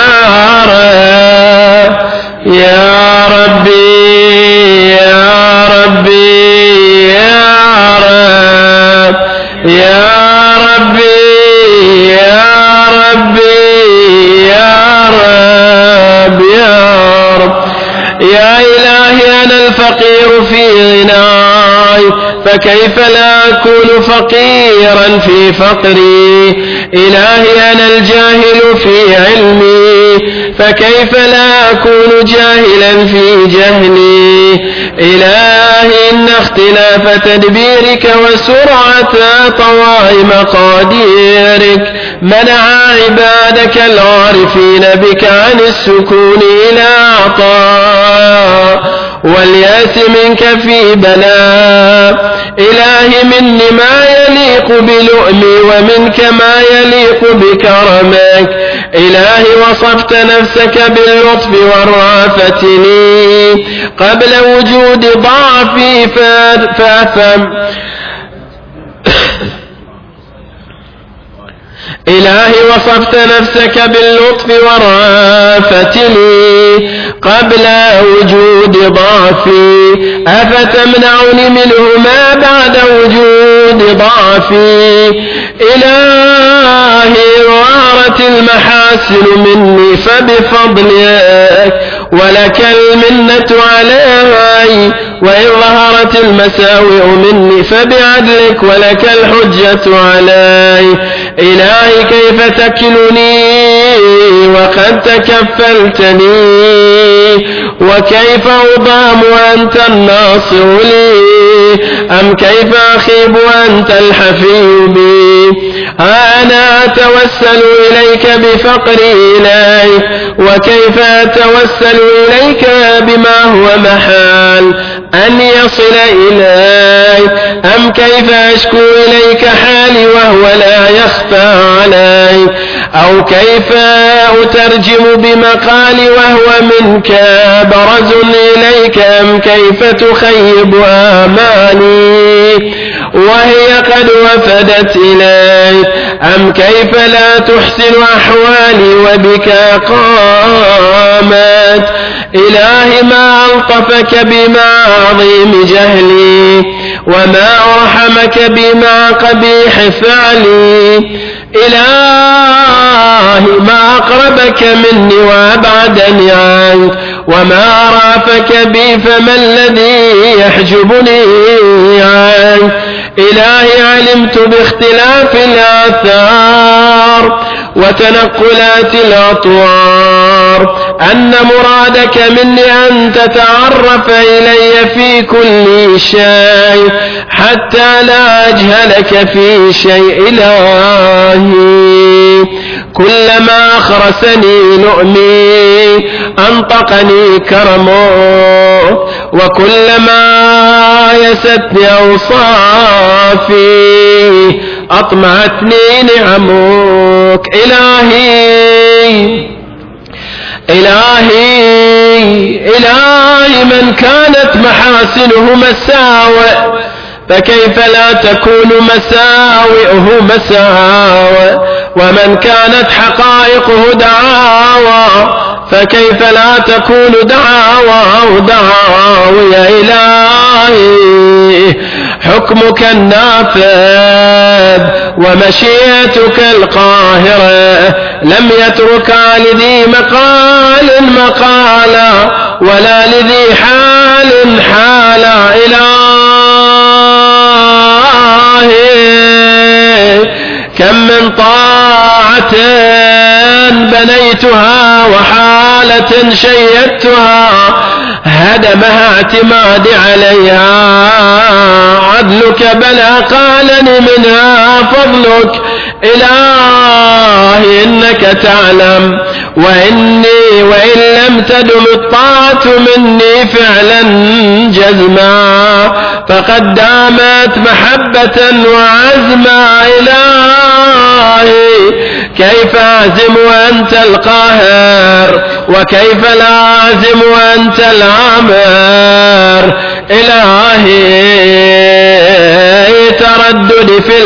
رب يا ربي يا ربي يا رب يا ربي يا ربي يا رب يا رب. يا إلهي أنا الفقير في غناي فكيف لا أكون فقيرا في فقري. إلهي أنا الجاهل في علمي فكيف لا أكون جاهلا في جهلي. إلهي إن اختلاف تدبيرك وسرعة طواء مقاديرك منع عبادك العارفين بك عن السكون إلى عطاء والياس منك في بلاء. إلهي مني ما يليق بلؤمي ومنك ما يليق بكرمك. إلهي وصفت نفسك باللطف والرأفة لي قبل وجود ضعفي فأفهم. إلهي وصفت نفسك باللطف والرأفة لي قبل وجود ضعفي أفتمنعني منهما بعد وجود ضعفي. إلهي ظهرت المحاسن مني فبفضلك ولك المنة علي وإن ظهرت المساوئ مني فبعدلك ولك الحجة علي. إلهي كيف تكلني وقد تكفلتني وكيف أضام وأنت الناصر لي أم كيف أخيب وأنت الحفي بي. أنا أتوسل إليك بفقري إليك وكيف أتوسل إليك بما هو محال أن يصل إليك أم كيف أشكو إليك حالي وهو لا يخفى عليك. أو كيف أترجم بمقالي وهو منك برز إليك، أم كيف تخيب آمالي وهي قد وفدت إليك، أم كيف لا تحسن أحوالي وبك قامت. إلهي ما ألطفك بما عظيم جهلي، وما أرحمك بما قبيح فعلي. إلهي ما أقربك مني وأبعدني عنك، وما رافك بي فما الذي يحجبني عنك. إلهي علمت باختلاف الآثار وتنقلات الأطوار أن مرادك مني أن تتعرف إلي في كل شيء حتى لا أجهلك في شيء. إلهي كلما أخرسني لؤمي أنطقني كرمه، وكلما يستني أوصافي أطمعتني نعمك. إلهي من كانت محاسنه مساوئ فكيف لا تكون مساوئه مساوئ، ومن كانت حقائقه دعاوى فكيف لا تكون دعاواه دعاوى. يا إلهي حكمك النافذ ومشيئتك القاهرة لم يتركا لذي مقال مقالا ولا لذي حال حالا. إلهي كم من طاعة بنيتها وحالة شيدتها هدمها اعتمادي عليها عدلك، بل أقالني منها فضلك. إلهي إنك تعلم وإن لم تدم الطاعة مني فعلا جزما فقد دامت محبة وعزما. إلهي كيف أعزم وأنت القاهر، وكيف لا أعزم وأنت الآمر. إلهي ترددي في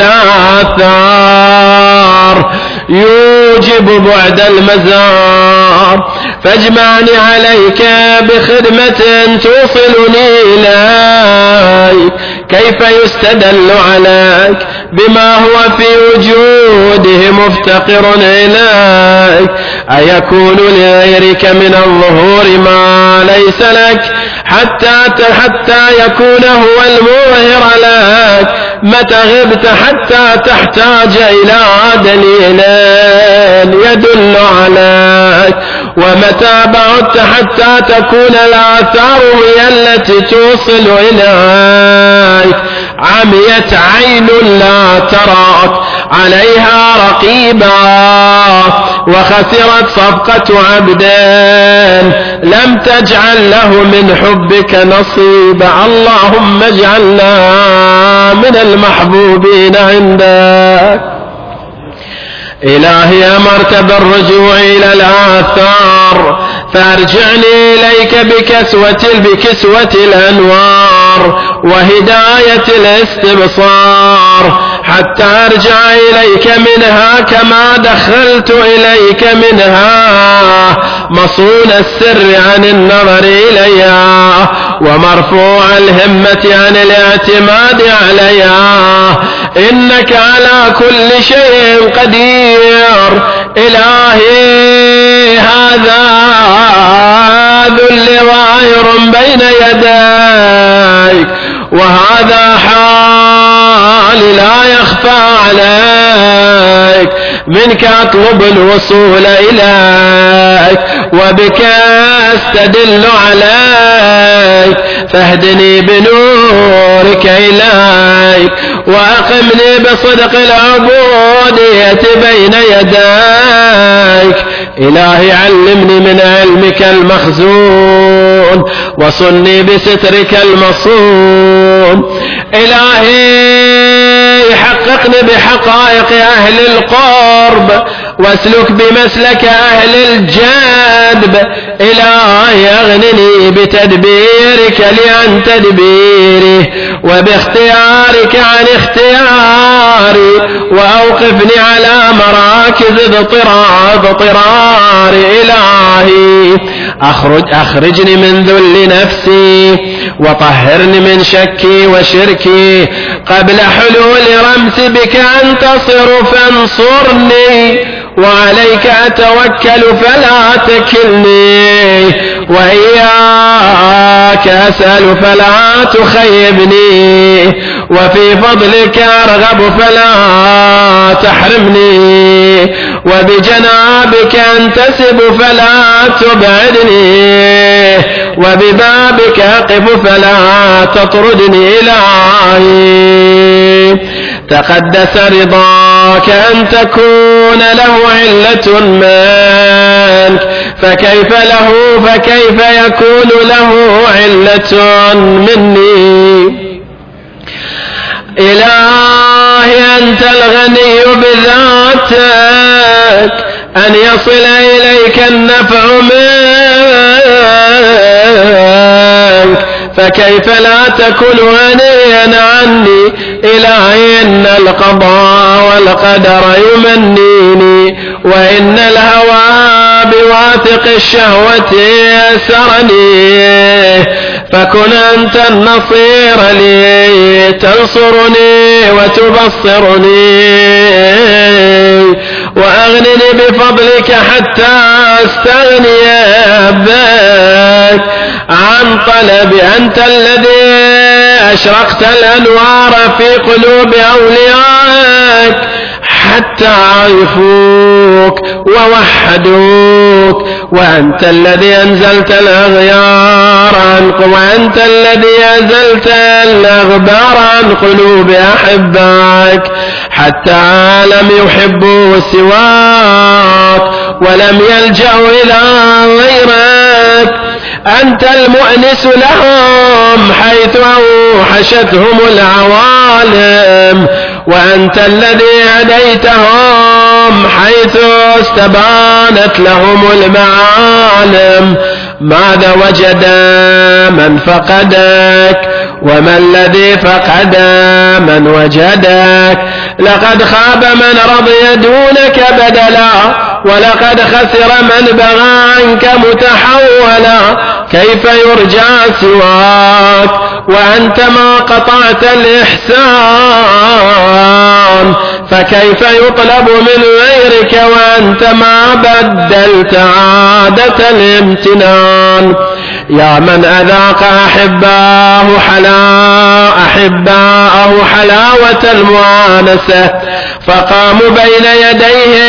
الآثار يوجب بعد المزار، فاجمعني عليك بخدمة توصلني إليك. كيف يستدل عليك بما هو في وجوده مفتقر إليك؟ أيكون لغيرك من الظهور ما ليس لك حتى يكون هو المظهر لك؟ متى غبت حتى تحتاج إلى دليل يدل عليك، ومتى بعدت حتى تكون الآثار هي التي توصل إليك. عميت عين لا تراك عليها رقيبا، وخسرت صفقة عبد لم تجعل له من حبك نصيبا. اللهم اجعلنا من المحبوبين عندك. إلهي أمرت بالرجوع إلى الآثار فارجعني إليك بكسوة الأنوار وهداية الاستبصار، حتى أرجع إليك منها كما دخلت إليك منها، مصون السر عن النظر إليها ومرفوع الهمة عن الاعتماد عليها. إنك على كل شيء قدير. إلهي هذا ذل ظاهر بين يديك، وهذا حال لا يخفى عليك. منك أطلب الوصول إليك وبك أستدل عليك، فاهدني بنورك إليك وأقمني بصدق العبودية بين يديك. إلهي علمني من علمك المخزون وصلني بسترك المصون. إلهي حققني بحقائق أهل القرب واسلك بمسلك أهل الجدب. إلهي أغنني بتدبيرك لعن تدبيره، وباختيارك عن اختياري، وأوقفني على مراكز اضطرار. إلهي أخرجني من ذل نفسي، وطهرني من شكي وشركي، قبل حلول رمس بك أنتصر فانصرني، وعليك أتوكل فلا تكلني، وإياك أسأل فلا تخيبني، وفي فضلك أرغب فلا تحرمني، وبجنابك أنتسب فلا تبعدني، وببابك أقف فلا تطردني. إلهي تقدس رضاك أن تكون له علة منك، فكيف يكون له علة مني؟ إلهي أنت الغني بذاتك، أن يصل إليك النفع منك، فكيف لا تكون غنيا عني؟ إلهي إن القضاء والقدر يمنيني، وإن الهوى بواثق الشهوة يسرني، فكن أنت النصير لي، تنصرني وتبصرني، وأغنني بفضلك حتى أستغني بك عن طلبي. أنت الذي أشرقت الأنوار في قلوب أوليائك حتى عرفوك ووحدوك، وأنت الذي أنزلت الأغيار وأنت الذي أزلت الأغبار عن قلوب أحبائك حتى لم يحبوا سواك ولم يلجأوا إلى غيرك. أنت المؤنس لهم حيث أوحشتهم العوالم، وأنت الذي هديتهم حيث استبانت لهم المعالم. ماذا وجد من فقدك؟ وما الذي فقد من وجدك؟ لقد خاب من رضي دونك بدلا، ولقد خسر من بغى عنك متحولا. كيف يرجى سواك وأنت ما قطعت الإحسان؟ فكيف يطلب من غيرك وأنت ما بدلت عادة الامتنان؟ يا من أذاق أحباءه حلاوة المؤانسة، فقاموا بين يديه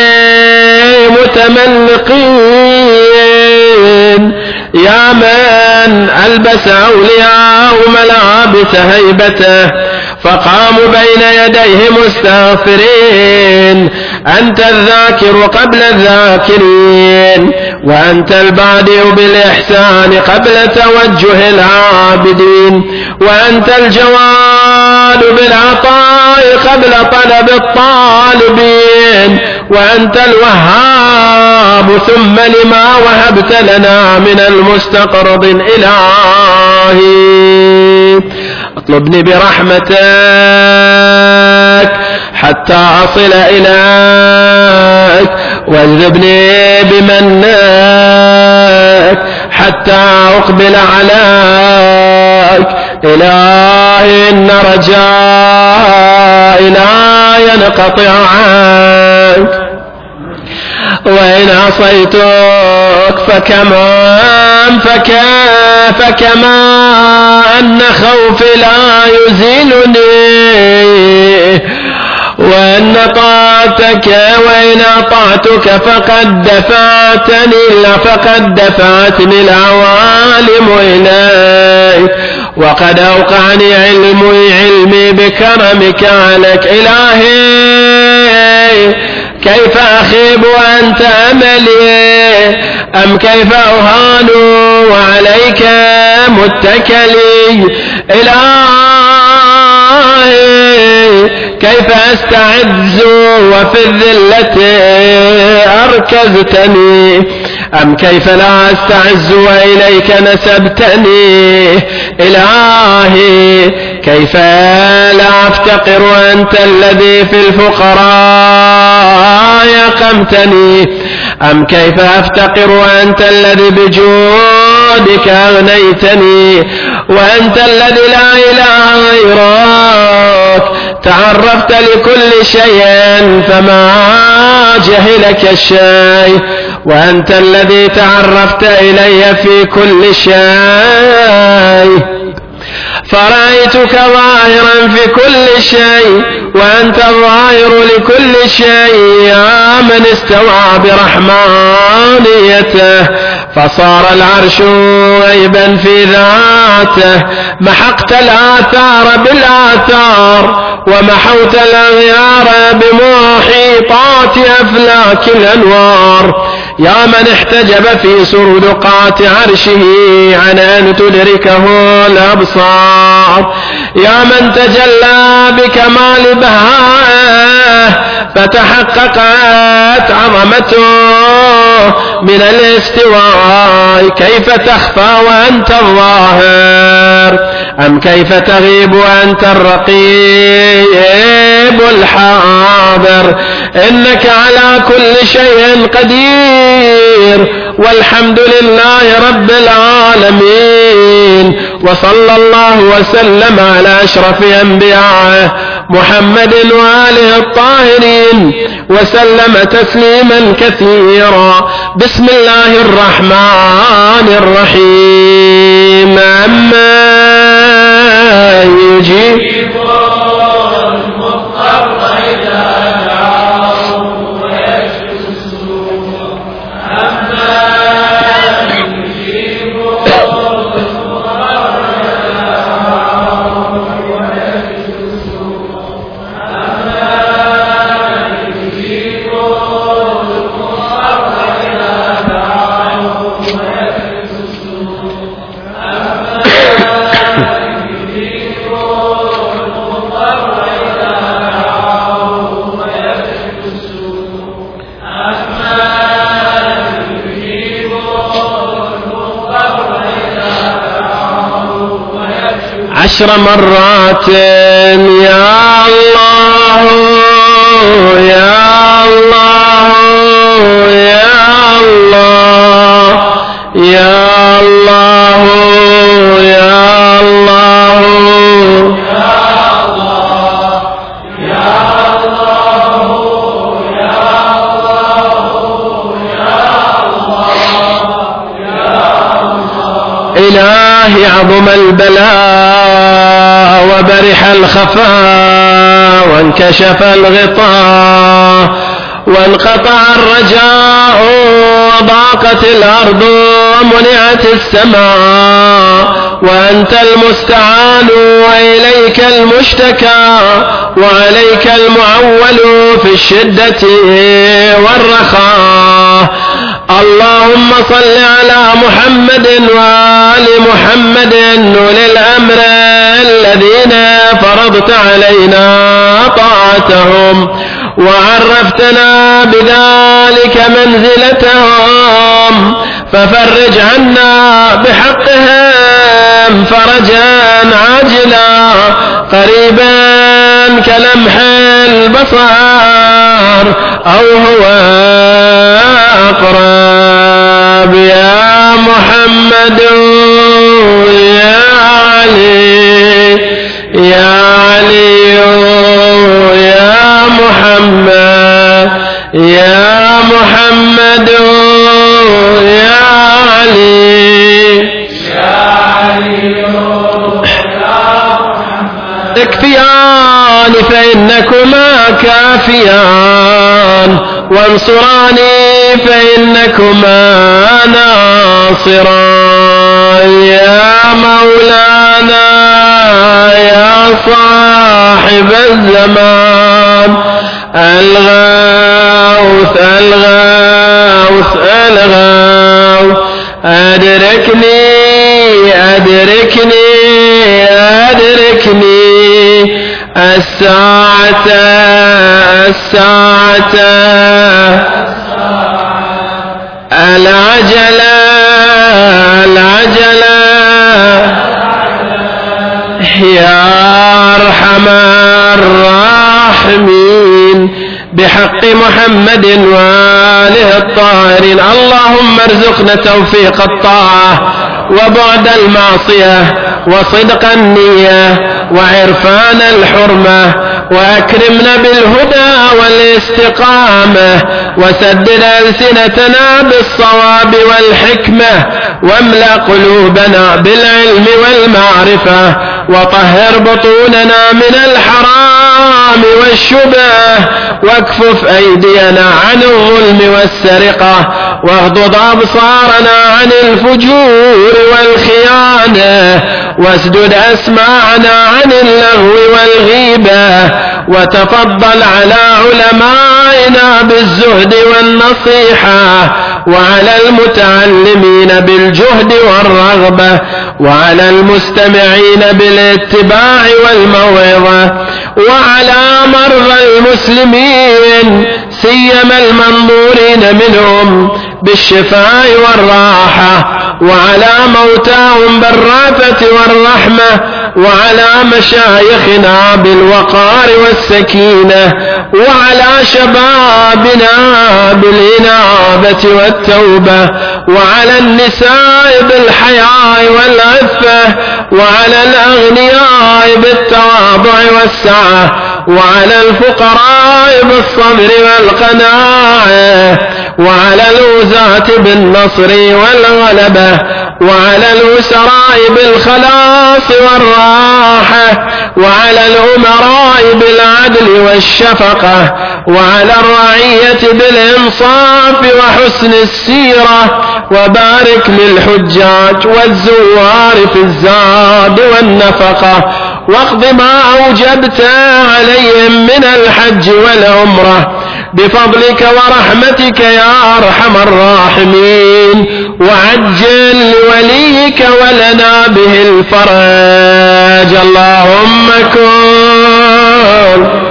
متملقين. يا من ألبس أولياء ملابس هيبته، فقاموا بين يديه مستغفرين. أنت الذاكر قبل الذاكرين، وأنت البادئ بالإحسان قبل توجه العابدين، وأنت الجواد بالعطاء قبل طلب الطالبين، وأنت الوهاب ثم لما وهبت لنا من المستقرض. إلهي اطلبني برحمتك حتى أصل إليك، واجذبني بمنك حتى أقبل عليك. إلهي إن رجائي لا ينقطع عنك، وإن عصيتك فكما أن خوفي لا يزيلني، وإن وإن أطعتك فقد دفعتني العوالم إليك، وقد أوقعني علمي بكرمك عليك. إلهي كيف أخيب وأنت أملي، أم كيف أهان وعليك متكلي؟ إلهي كيف أستعز وفي الذلة أركزتني أم كيف لا أستعز وإليك نسبتني إلهي كيف لا أفتقر وأنت الذي في الفقراء يقمتني أم كيف أفتقر وأنت الذي بجودك أغنيتني وأنت الذي لا إله غيرك تعرفت لكل شيء فما جهلك الشيء وأنت الذي تعرفت إلي في كل شيء فرأيتك ظاهرا في كل شيء وأنت الظاهر لكل شيء يا من استوى برحمانيته فصار العرش غيبا في ذاته محقت الآثار بالآثار ومحوت الأغيار بمحيطات أفلاك الأنوار يا من احتجب في سردقات عرشه عن أن تدركه الأبصار يا من تجلى بكمال بهائه فتحققت عظمته من الاستواء كيف تخفى وأنت الظاهر أم كيف تغيب وأنت الرقيب الحاضر إنك على كل شيء قدير والحمد لله رب العالمين وصلى الله وسلم على أشرف أنبيائه محمد وآله الطاهرين وسلم تسليما كثيرا بسم الله الرحمن الرحيم أما يجيب عشر مرات يا الله يا الله يا الله يا الله يا الله يا الله إلهي عظم البلاء وبرح الخفاء وانكشف الغطاء وانقطع الرجاء وضاقت الأرض ومنعت السماء وأنت المستعان وإليك المشتكى وعليك المعول في الشدة والرخاء اللهم صل على محمد وآل محمد أولي الأمر الذين فرضت علينا طاعتهم وعرفتنا بذلك منزلتهم ففرج عنا بحقهم فرجا عاجلا قريبا كلمح البصر أو هو أقرب يا محمد يا علي يا علي يا محمد يا محمد يا علي يا علي يا محمد اكفيان فإنكما كافيان وانصراني فإنكما ناصران يا مولانا يا صاحب الزمان الغوث الغوث الغوث أدركني أدركني أدركني الساعة العجلة العجلة يا أرحم الراحمين بحق محمد وآله الطاهرين. اللهم ارزقنا توفيق الطاعة وبعد المعصية وصدق النية وعرفان الحرمة، وأكرمنا بالهدى والاستقامة، وسدد ألسنتنا بالصواب والحكمة، واملأ قلوبنا بالعلم والمعرفة، وطهر بطوننا من الحرام والشبه، واكفف أيدينا عن الظلم والسرقة، واغضض أبصارنا عن الفجور والخيانة، واسدد أسماعنا عن اللغو والغيبة، وتفضل على علمائنا بالزهد والنصيحة، وعلى المتعلمين بالجهد والرغبة، وعلى المستمعين بالاتباع والموعظة، وعلى مرضى المسلمين سيما المنظورين منهم بالشفاء والراحة، وعلى موتاهم بالرأفة والرحمة، وعلى مشايخنا بالوقار والسكينة، وعلى شبابنا بالإنابة والتوبة، وعلى النساء بالحياء والعفة، وعلى الأغنياء بالتواضع والسعة، وعلى الفقراء بالصبر والقناعة، وعلى الوزاة بالنصر والغلبة، وعلى الأسراء بالخلاص والراحة، وعلى الأمراء بالعدل والشفقة، وعلى الرعية بالإنصاف وحسن السيرة، وبارك للحجاج والزوار في الزاد والنفقة، واقض ما أوجبت عليهم من الحج والعمرة بفضلك ورحمتك يا أرحم الراحمين، وعجل وليك ولنا به الفرج. اللهم كن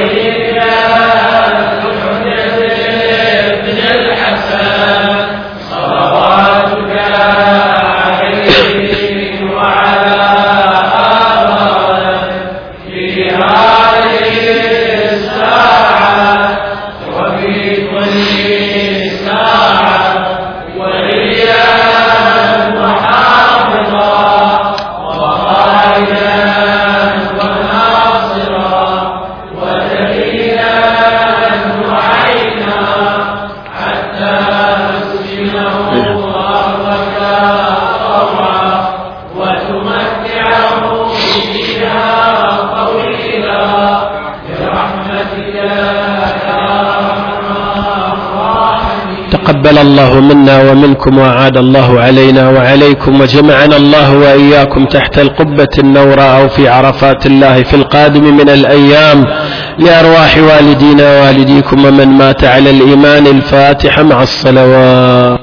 تقبل الله منا ومنكم، وأعاد الله علينا وعليكم، وجمعنا الله وإياكم تحت القبة النوراء أو في عرفات الله في القادم من الأيام، لأرواح والدينا ووالديكم ومن مات على الإيمان. الفاتحة مع الصلوات.